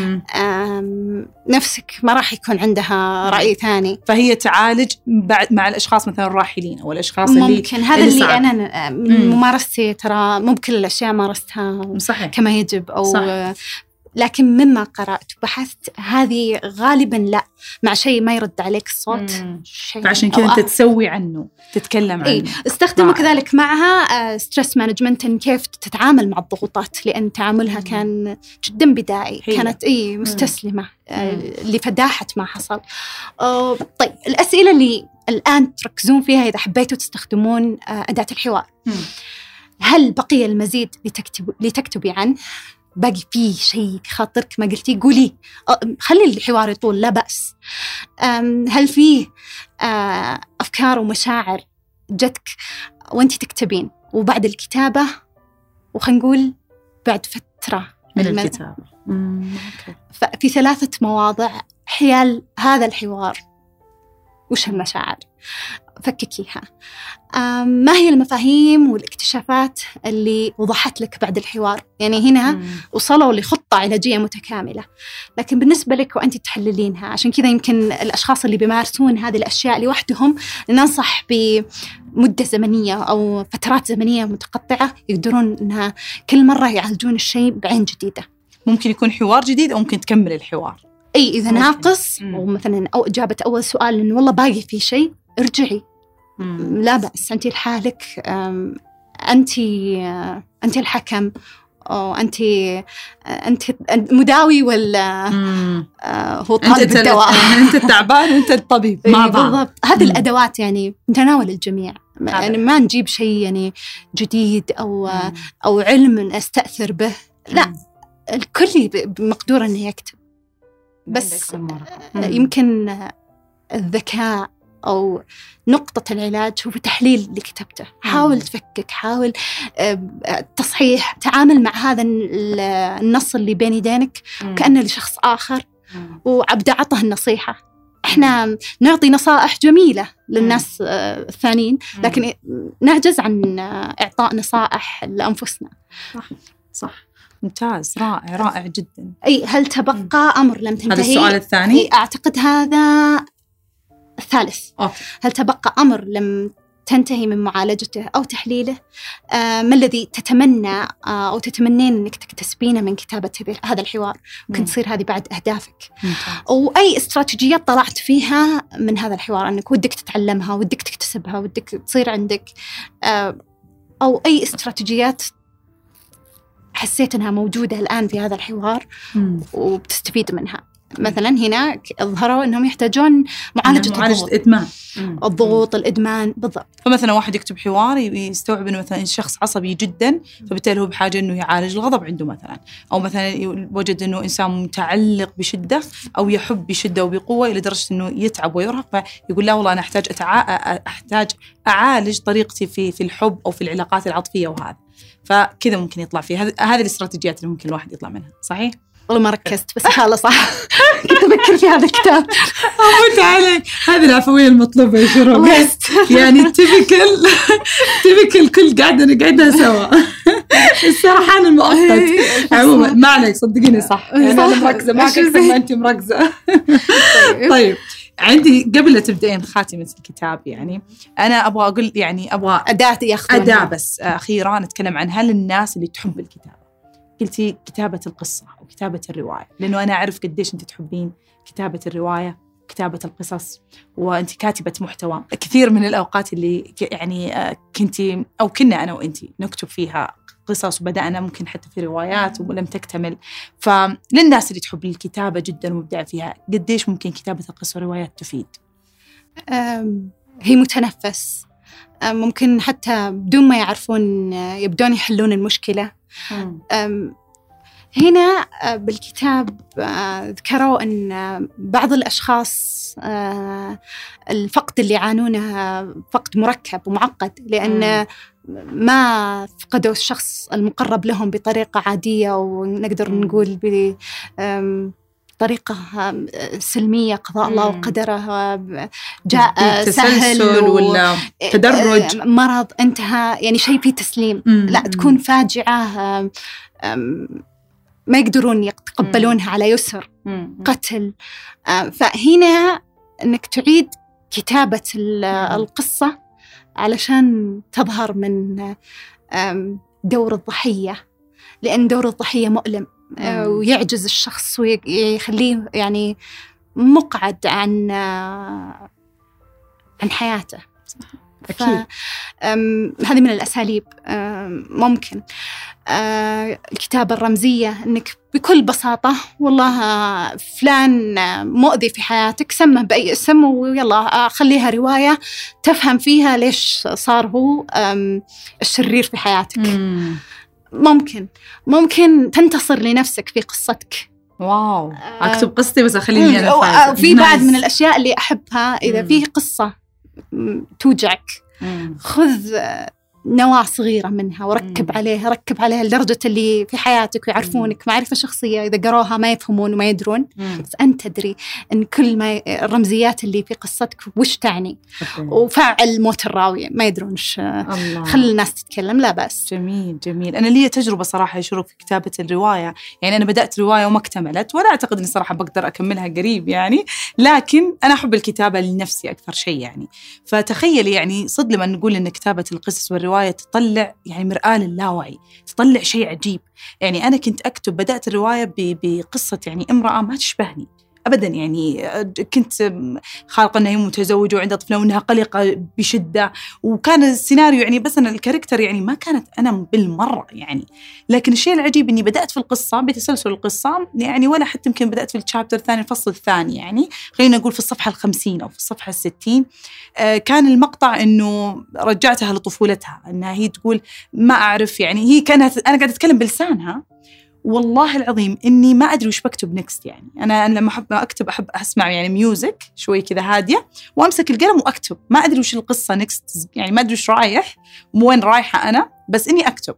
نفسك ما راح يكون عندها رأي ثاني، فهي تعالج بعد مع الأشخاص مثلا الراحلين أو الأشخاص ممكن اللي ممكن هذا اللي, اللي أنا من ممارستي ترى مو بكل الأشياء مارستها صحيح. كما يجب أو صح. لكن مما قرأت وبحثت هذه غالبا لا، مع شيء ما يرد عليك الصوت شيء، فعشان كذا انت تسوي عنه، تتكلم عنه. إيه. استخدموا كذلك معها ستريس مانجمنت، إن كيف تتعامل مع الضغوطات، لأن تعاملها مم. كان جدا بدائي، هي. كانت إيه مستسلمة لفداحة ما حصل. أه طيب الأسئلة اللي الآن تركزون فيها إذا حبيتوا تستخدمون أداة الحوار، مم. هل بقي المزيد لتكتب لتكتبي عنه؟ باقي فيه شيء خاطرك ما قلتي قولي، خلي الحوار يطول لا بأس. هل فيه أفكار ومشاعر جتك وانتي تكتبين وبعد الكتابة، وخلينا نقول بعد فترة من الكتابة؟ ففي ثلاثة مواضع حيال هذا الحوار وش المشاعر، فككيها. ما هي المفاهيم والاكتشافات اللي وضحت لك بعد الحوار؟ يعني هنا مم. وصلوا لخطة علاجية متكاملة، لكن بالنسبة لك وأنت تحللينها، عشان كذا يمكن الأشخاص اللي بيمارسون هذه الأشياء لوحدهم ننصح بمدة زمنية أو فترات زمنية متقطعة يقدرون أنها كل مرة يعالجون الشيء بعين جديدة. ممكن يكون حوار جديد أو ممكن تكمل الحوار. أي إذا ممكن. ناقص أو مثلا أو إجابة أول سؤال إنه والله باقي في شيء، ارجعي. مم. لا بأس، أنت لحالك، أنت أنت الحكم، أو أنت أنت مداوي ولا هو طالب الدواء؟ أنت التعبان وأنت الطبيب مع بعض. بالضبط. هذه الأدوات يعني متناول الجميع، يعني ما نجيب شيء يعني جديد أو مم. أو علم نستأثر به، لا مم. الكل مقدور أنه يكتب، بس يمكن الذكاء أو نقطة العلاج هو تحليل اللي كتبته. حاول مم. تفكك، حاول تصحيح، تعامل مع هذا النص اللي بين يدينك كأنه لشخص آخر، مم. وعبد عطه النصيحة. إحنا مم. نعطي نصائح جميلة للناس مم. الثانيين، لكن مم. نعجز عن إعطاء نصائح لأنفسنا. صح صح، ممتاز، رائع رائع جدا. أي هل تبقى أمر لم تنتهي؟ هذا السؤال الثاني. أعتقد هذا الثالث. أوكي. هل تبقى أمر لم تنتهي من معالجته أو تحليله، ما الذي تتمنى أو تتمنين أنك تكتسبينه من كتابة هذا الحوار. ممكن تصير هذه بعد أهدافك. أو أي استراتيجيات طلعت فيها من هذا الحوار أنك ودك تتعلمها، ودك تكتسبها، ودك تصير عندك، أو أي استراتيجيات حسيت أنها موجودة الآن في هذا الحوار وبتستفيد منها. مثلا هنا ظهروا أنهم يحتاجون معالجة, معالجة إدمان، الضغوط، الإدمان بالضبط. فمثلا واحد يكتب حوار يستوعب أنه مثلا شخص عصبي جدا، فبالتالي هو بحاجة أنه يعالج الغضب عنده مثلا، أو مثلا وجد أنه إنسان متعلق بشدة أو يحب بشدة وبقوة إلى درجة أنه يتعب ويرهق، فيقول لا والله أنا أحتاج أتع... أحتاج أعالج طريقتي في في الحب أو في العلاقات العاطفية وهذا. فكذا ممكن يطلع فيه هذه هذه الاستراتيجيات اللي ممكن الواحد يطلع منها. صحيح؟ والله ما ركزت بس خلاص صح. كنت أفكر في هذا الكتاب. أموت عليك، هذه العفوية المطلوبة يا شروق. يعني تبكل تبكل كل قاعدة نقعدها سوا. السرحان المؤقت. عموما ما عليك، صدقيني صح. أنا مركزة معك أكثر ما أنت مركزة. طيب عندي قبل لا تبدأين خاتمة الكتاب، يعني أنا أبغى أقول يعني أبغى أداة ياخذونها. أداة بس أخيرة نتكلم عن هل الناس اللي تحب الكتابة، قلتي كتابة القصة أو كتابة الرواية، لأنه أنا أعرف قديش أنت تحبين كتابة الرواية، كتابة القصص، وأنت كاتبة محتوى. كثير من الأوقات اللي يعني كنتي أو كنا أنا وأنتي نكتب فيها قصص، وبدأنا ممكن حتى في روايات ولم تكتمل. فللناس اللي تحب الكتابة جدا ومبدع فيها، قديش ممكن كتابة القصة والروايات تفيد؟ هي متنفس، ممكن حتى بدون ما يعرفون يبدون يحلون المشكلة. هنا بالكتاب ذكروا أن بعض الأشخاص الفقد اللي يعانونه فقد مركب ومعقد، لأن ما فقدوا الشخص المقرب لهم بطريقة عادية، ونقدر نقول بطريقة سلمية، قضاء الله وقدره جاء سهل ولا تدرج، مرض انتهى، يعني شيء فيه تسليم. لا، تكون فاجعة ما يقدرون يتقبلونها على يسر، قتل. فهنا أنك تعيد كتابة القصة علشان تظهر من دور الضحية، لأن دور الضحية مؤلم ويعجز الشخص ويخليه يعني مقعد عن عن حياته. أكيد. هذه من الأساليب. ممكن الكتابة الرمزية، أنك بكل بساطة والله فلان مؤذي في حياتك، سمه بأي اسم ويلا خليها رواية تفهم فيها ليش صار هو الشرير في حياتك. مم. ممكن ممكن تنتصر لنفسك في قصتك. واو، أكتب قصتي بس أخليني أنا فايزة. في بعض من الأشياء اللي أحبها، إذا فيه قصة توجعك، مم. خذ نواة صغيرة منها وركب عليها ركب عليها لدرجة اللي في حياتك ويعرفونك معرفة شخصية، إذا قروها ما يفهمون وما يدرون، مم. بس أنت تدري أن كل ما الرمزيات اللي في قصتك وش تعني. وفعل موت الراوي ما يدرون إيش، خلي الناس تتكلم، لا بأس. جميل جميل. أنا لي تجربة صراحة يشرف في كتابة الرواية، يعني أنا بدأت رواية وما اكتملت، ولا أعتقد أني صراحة بقدر أكملها قريب يعني، لكن أنا أحب الكتابة لنفسي أكثر شيء يعني. فتخيلي يعني صدق لما نقول أن كتابة القصص والرواية تطلع يعني مرآة للاوعي، تطلع شيء عجيب. يعني أنا كنت أكتب، بدأت الرواية بقصة يعني امرأة ما تشبهني أبداً، يعني كنت خالقة أنها متزوجة وعندها طفلة وأنها قلقة بشدة، وكان السيناريو يعني بس أنا الكاركتر يعني ما كانت أنا بالمرة يعني. لكن الشيء العجيب أني بدأت في القصة بتسلسل القصة يعني، ولا حتى يمكن بدأت في الشابتر الثاني الفصل الثاني، يعني خلينا نقول في الصفحة الخمسين أو في الصفحة الستين. آه كان المقطع أنه رجعتها لطفولتها، أنها هي تقول ما أعرف يعني، هي كانت أنا قاعدة أتكلم بلسانها. والله العظيم إني ما أدري وش بكتب نكست. يعني أنا لما أحب أكتب أحب أسمع يعني ميوزك شوي كذا هادية، وأمسك القلم وأكتب، ما أدري وش القصة نكست، يعني ما أدري وش رايح وين رايحة أنا، بس إني أكتب.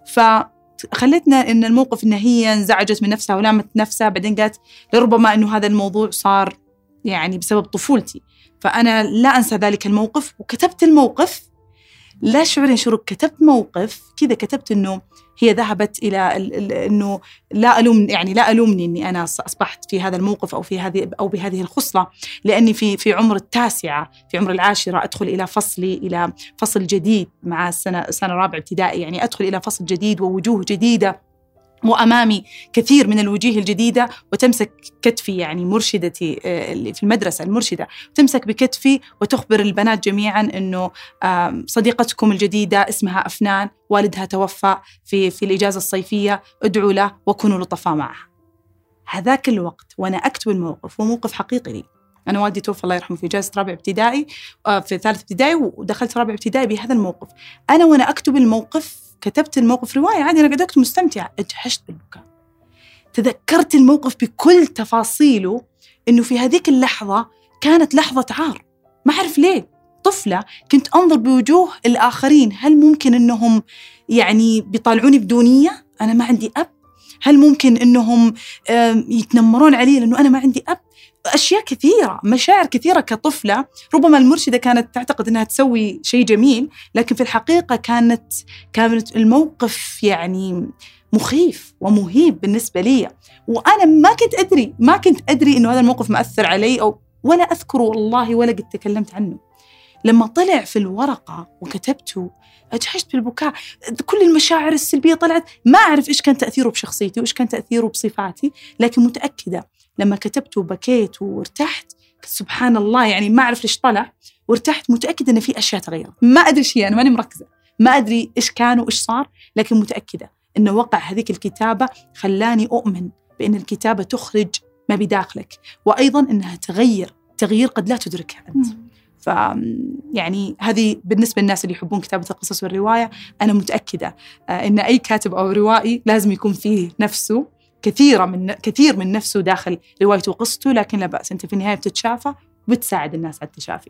فخلتنا إن الموقف إن هي انزعجت من نفسها ولامت نفسها، بعدين قالت لربما إنه هذا الموضوع صار يعني بسبب طفولتي، فأنا لا أنسى ذلك الموقف. وكتبت الموقف لا شعورين شروق كتبت موقف كذا، كتبت إنه هي ذهبت إلى إنه لا ألوم، يعني لا ألومني إني أنا أصبحت في هذا الموقف أو في هذه أو بهذه الخصلة، لأني في في عمر التاسعة، في عمر العاشرة أدخل إلى فصلي، إلى فصل جديد مع السنة سنة رابعة ابتدائي، يعني أدخل إلى فصل جديد ووجوه جديدة، وأمامي كثير من الوجوه الجديدة، وتمسك كتفي يعني مرشدتي اللي في المدرسة المرشدة تمسك بكتفي وتخبر البنات جميعا أنه صديقتكم الجديدة اسمها أفنان، والدها توفى في في الإجازة الصيفية، ادعوا له وكونوا لطفاء معها. هذاك الوقت وأنا أكتب الموقف، وموقف حقيقي لي. أنا والدي توفى الله يرحمه في إجازة رابع ابتدائي، في ثالث ابتدائي، ودخلت رابع ابتدائي بهذا الموقف. أنا وأنا أكتب الموقف كتبت الموقف رواية عادي، أنا قدرت مستمتعة، ادهشت بالبكاء. تذكرت الموقف بكل تفاصيله، إنه في هذيك اللحظة كانت لحظة عار، ما أعرف ليه. طفلة كنت أنظر بوجوه الآخرين، هل ممكن إنهم يعني بيطالعوني بدونية؟ أنا ما عندي أب. هل ممكن إنهم يتنمرون علي لأنه أنا ما عندي أب؟ أشياء كثيرة، مشاعر كثيرة كطفلة. ربما المرشدة كانت تعتقد أنها تسوي شيء جميل، لكن في الحقيقة كانت كانت الموقف يعني مخيف ومهيب بالنسبة لي، وأنا ما كنت أدري ما كنت أدري إنه هذا الموقف مأثر علي، أو ولا أذكره والله، ولا قد تكلمت عنه. لما طلع في الورقة وكتبته أجهشت بالبكاء، كل المشاعر السلبية طلعت. ما أعرف إيش كان تأثيره بشخصيتي وإيش كان تأثيره بصفاتي، لكن متأكدة لما كتبته وبكيت وارتحت، سبحان الله، يعني ما أعرف ليش طلع وارتحت. متأكدة إن في أشياء تغيرت، ما أدري شيء، أنا ماني مركزة، ما أدري إيش كان وإيش صار، لكن متأكدة إن وقع هذيك الكتابة خلاني أؤمن بأن الكتابة تخرج ما بداخلك، وأيضا أنها تغير تغيير قد لا تدركه أنت. ف يعني هذه بالنسبة للناس اللي يحبون كتابة القصص والرواية، أنا متأكدة أن أي كاتب أو روائي لازم يكون فيه نفسه كثيرة من كثير من نفسه داخل روايته وقصته، لكن لا بأس، أنت في النهاية بتتشافى وبتساعد الناس على التشافي.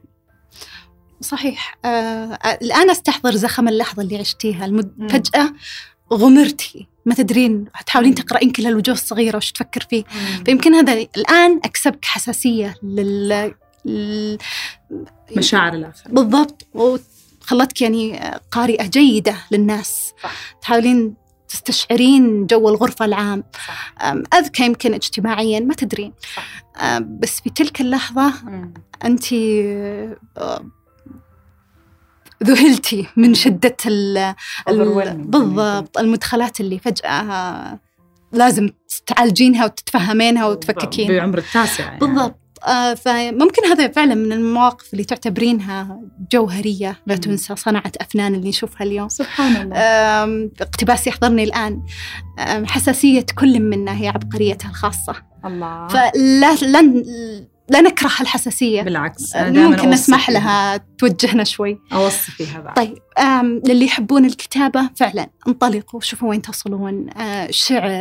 صحيح. آه، الآن أستحضر زخم اللحظة اللي عشتيها، المد... فجأة غمرتي، ما تدرين، تحاولين تقرأين كل الوجوه الصغيرة وش تفكر فيه. مم. فيمكن هذا الآن أكسبك حساسية لل مشاعر الآخر. بالضبط، وخلتك يعني قارئة جيدة للناس. صح. تحاولين تستشعرين جو الغرفة العام. أذكى يمكن اجتماعيا، ما تدرين. صح. بس في تلك اللحظة مم. أنت ذهلتي من شدة ال بالضبط المدخلات اللي فجأة لازم تعالجينها وتتفهمينها وتفككين بعمر التاسع يعني. بالضبط. آه فممكن هذا فعلا من المواقف اللي تعتبرينها جوهرية لا تنسى، صنعت أفنان اللي نشوفها اليوم. سبحان الله. اقتباس يحضرني الآن، حساسية كل منا هي عبقريتها الخاصة. الله. فلا لن لا نكره الحساسية، بالعكس ممكن نسمح لها توجهنا شوي. أوصفيها بعد. طيب، للي يحبون الكتابة فعلا انطلقوا، شوفوا وين تصلون. آه شعر،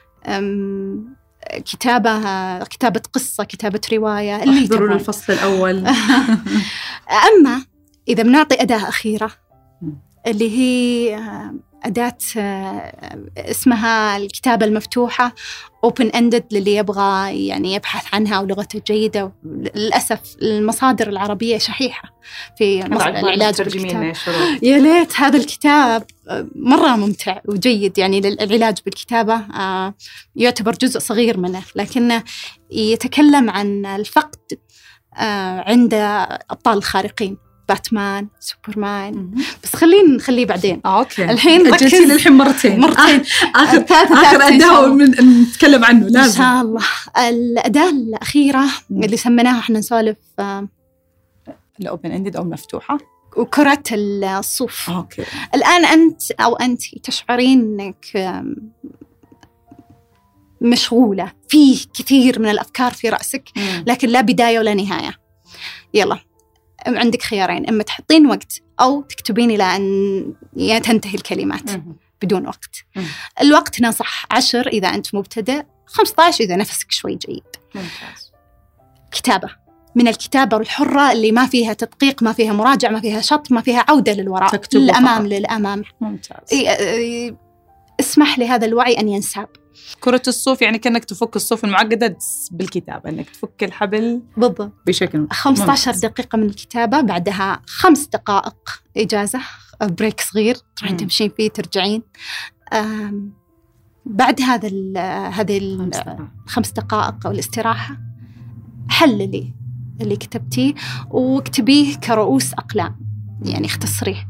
كتابة كتابة قصة، كتابة رواية، اللي يحضروا الفصل الأول. أما إذا بنعطي أداة أخيرة اللي هي أداة اسمها الكتابة المفتوحة open ended، للي يبغى يعني يبحث عنها ولغته جيدة. للأسف المصادر العربية شحيحة في العلاج بالكتاب. يا ليت هذا الكتاب مرة ممتع وجيد، يعني للعلاج بالكتابة يعتبر جزء صغير منه، لكنه يتكلم عن الفقد عند أبطال الخارقين، باتمان، سوبرمان. بس خلينا نخليه بعدين. آه، أوكي. الحين ركز الحين مرتين مرتين آه، آخر آخر أداة من نتكلم عنه لازم إن شاء الله. الأداة الأخيرة مم. اللي سميناها إحنا نسولف الأوبن إندد أو مفتوحة، وكرة الصوف. أوكي. الآن أنت أو أنت تشعرين إنك مشغولة في كثير من الأفكار في رأسك، مم. لكن لا بداية ولا نهاية. يلا، عندك خيارين، إما تحطين وقت أو تكتبين إلى أن تنتهي الكلمات مم. بدون وقت. مم. الوقت نصح عشر إذا أنت مبتدئ، خمسة عشر إذا نفسك شوي جيد. ممتاز. كتابة من الكتابة الحرة اللي ما فيها تدقيق، ما فيها مراجعة، ما فيها شط، ما فيها عودة للوراء، للأمام فقط. للأمام. ممتاز. اسمح لهذا الوعي أن ينساب. كرة الصوف يعني كأنك تفك الصوف المعقدة بالكتابة، أنك تفك الحبل بالضبط بشكل خمسة عشر دقيقة من الكتابة، بعدها خمس دقائق إجازة، بريك صغير تروحين تمشين فيه ترجعين. بعد هذا ال هذه الخمس دقائق أو الاستراحة حللي اللي كتبتيه واكتبيه كرؤوس أقلام، يعني اختصريه.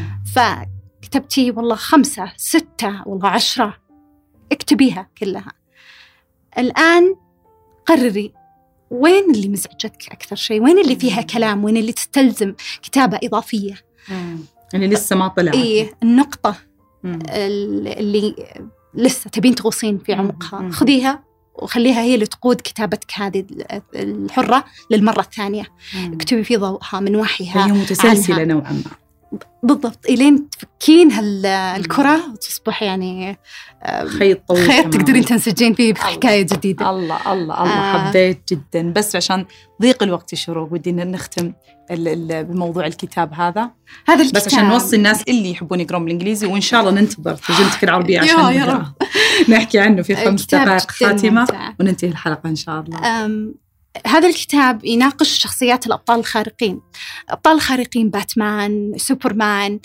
فكتبتيه والله خمسة ستة والله عشرة، اكتبيها كلها. الآن قرري وين اللي مزعجتك أكثر شيء، وين اللي فيها كلام، وين اللي تستلزم كتابة إضافية، يعني لسه ما طلعت. إيه النقطة مم. اللي لسه تبين تغوصين في عمقها، مم. خذيها وخليها هي اللي تقود كتابتك هذه الحرة للمرة الثانية. مم. اكتبي في ضوءها من وحيها، هي متسلسلة نوعا ما. بالضبط، إلين تفكين هالكرة وتصبح يعني خيط طويل، خيط تقدرين تنسجين فيه بحكاية جديدة. الله الله الله آه. حبيت جدا. بس عشان ضيق الوقت شروق ودينا نختم بموضوع الكتاب هذا. هذا الكتاب بس عشان نوصي الناس اللي يحبون يقرون بالإنجليزي، وإن شاء الله ننتظر ترجمتك العربية عشان نقرأ نحكي عنه في خمس دقائق خاتمة وننتهي الحلقة إن شاء الله. أم هذا الكتاب يناقش شخصيات الأبطال الخارقين. الأبطال الخارقين باتمان، سوبرمان،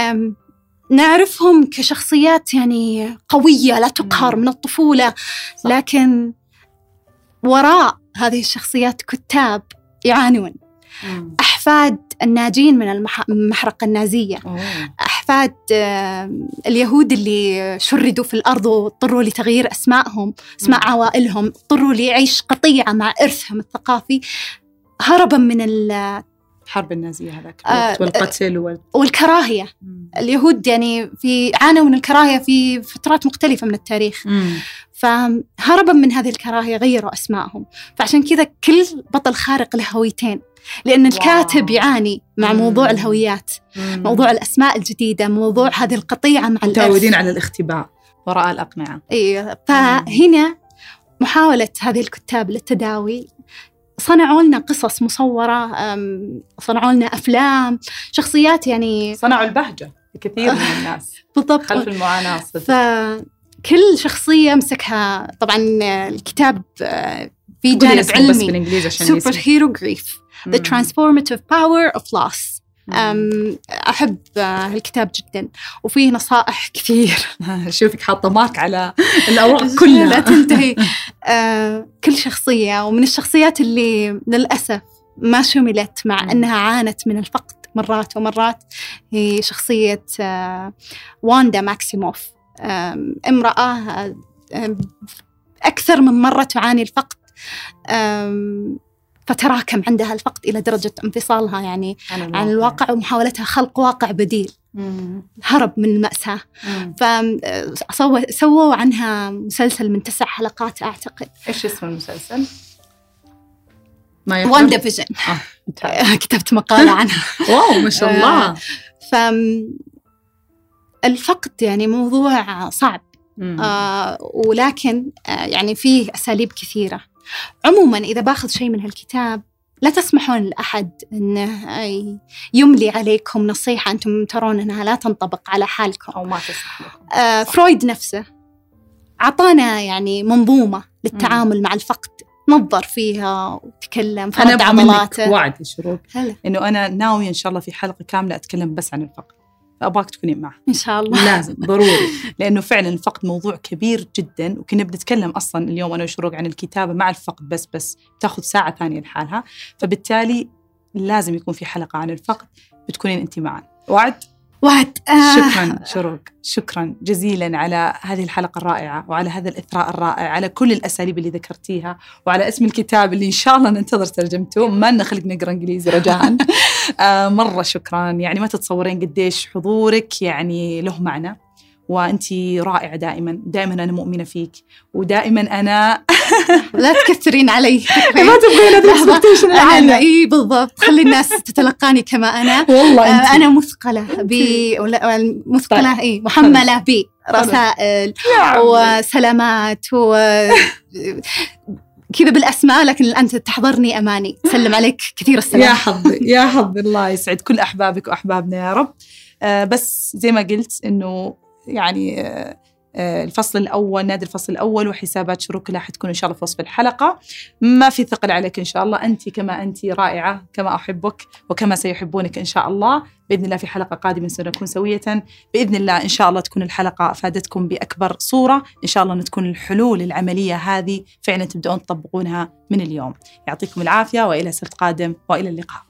نعرفهم كشخصيات يعني قوية لا تقهر من الطفولة، لكن وراء هذه الشخصيات كتاب يعانون. أحفاد الناجين من المحرقة النازية، أحفاد اليهود اللي شردوا في الأرض واضطروا لتغيير أسمائهم، أسماء عوائلهم، اضطروا ليعيش قطيعة مع إرثهم الثقافي هربا من الحرب النازية هذاك آه والقتل وال... والكراهية. مم. اليهود يعني في عانوا من الكراهية في فترات مختلفة من التاريخ. مم. فهربا من هذه الكراهية غيروا أسمائهم. فعشان كذا كل بطل خارق له هويتين، لأن الكاتب يعاني مع موضوع الهويات، مم. موضوع الأسماء الجديدة، موضوع هذه القطيعة مع الإرث. متعودين على الاختباء وراء الأقنعة. إيه، فهنا محاولة هذه الكتاب للتداوي، صنعوا لنا قصص مصورة، صنعوا لنا أفلام، شخصيات يعني صنعوا البهجة لكثير من الناس بالضبط خلف المعاناة. فكل شخصية مسكها. طبعا الكتاب في جانب علمي، Super Hero Grief The Transformative Power of Loss. أحب الكتاب جدا وفيه نصائح كثير. شوفك حاطة ماك على الأوراق كلها لا تنتهي. آه كل شخصية، ومن الشخصيات اللي للأسف ما شملت مع أنها عانت من الفقد مرات ومرات هي شخصية آه واندا ماكسيموف. آه امرأة آه أكثر من مرة تعاني الفقد، آه فتراكم عندها الفقد إلى درجة انفصالها يعني عن, عن الواقع ومحاولتها خلق واقع بديل. مم. هرب من المأساة. فسووا عنها مسلسل من تسع حلقات أعتقد. إيش اسم المسلسل؟ واندا فيجن. آه. كتبت مقالة عنها. واو ما شاء الله. فالفقد يعني موضوع صعب، آه ولكن آه يعني فيه أساليب كثيرة. عموما إذا باخذ شيء من هالكتاب، لا تسمحون لأحد أنه يملي عليكم نصيحة أنتم ترون أنها لا تنطبق على حالكم أو ما تسمح لكم. آه فرويد نفسه عطانا يعني منظومة للتعامل م. مع الفقد، نظر فيها وتكلم، فرد عضلاته. أنا وعد شروق إنه أنا ناوي إن شاء الله في حلقة كاملة أتكلم بس عن الفقد، فأبغاك تكونين معه إن شاء الله. لازم ضروري، لأنه فعلا الفقد موضوع كبير جدا، وكنا بنتكلم أصلا اليوم أنا وشروق عن الكتابة مع الفقد بس بس تأخذ ساعة ثانية لحالها، فبالتالي لازم يكون في حلقة عن الفقد بتكونين أنت معنا. وعد؟ وعد. آه. شكرا شروق، شكرا جزيلا على هذه الحلقة الرائعة وعلى هذا الإثراء الرائع، على كل الأساليب اللي ذكرتيها، وعلى اسم الكتاب اللي إن شاء الله ننتظر ترجمته، ما لنا خلق نقرأ إنجليزي رجاءً. آه مرة شكرا، يعني ما تتصورين قديش حضورك يعني له معنى، وأنتي رائعة دائما دائما، أنا مؤمنة فيك، ودائما أنا لا تكثرين علي ما تبغين الاكسبكتيشن العالية. اي بالضبط، خلي الناس تتلقاني كما أنا. والله آه أنا مثقلة ب مثقلة اي محملة ب رسائل وسلامات و كذا بالأسماء، لكن أنت تحضرني أماني. سلم عليك كثير السلام. يا حظ يا حظ، الله يسعد كل أحبابك وأحبابنا يا رب. آه بس زي ما قلت إنه يعني آه الفصل الأول، نادي الفصل الأول وحسابات شروق كلها حتكون إن شاء الله في وصف الحلقة. ما في ثقل عليك إن شاء الله، أنت كما أنت رائعة، كما أحبك وكما سيحبونك إن شاء الله. بإذن الله في حلقة قادمة سنكون سوية بإذن الله. إن شاء الله تكون الحلقة أفادتكم بأكبر صورة، إن شاء الله أن تكون الحلول العملية هذه فعلا تبدأون تطبقونها من اليوم. يعطيكم العافية وإلى سبت قادم وإلى اللقاء.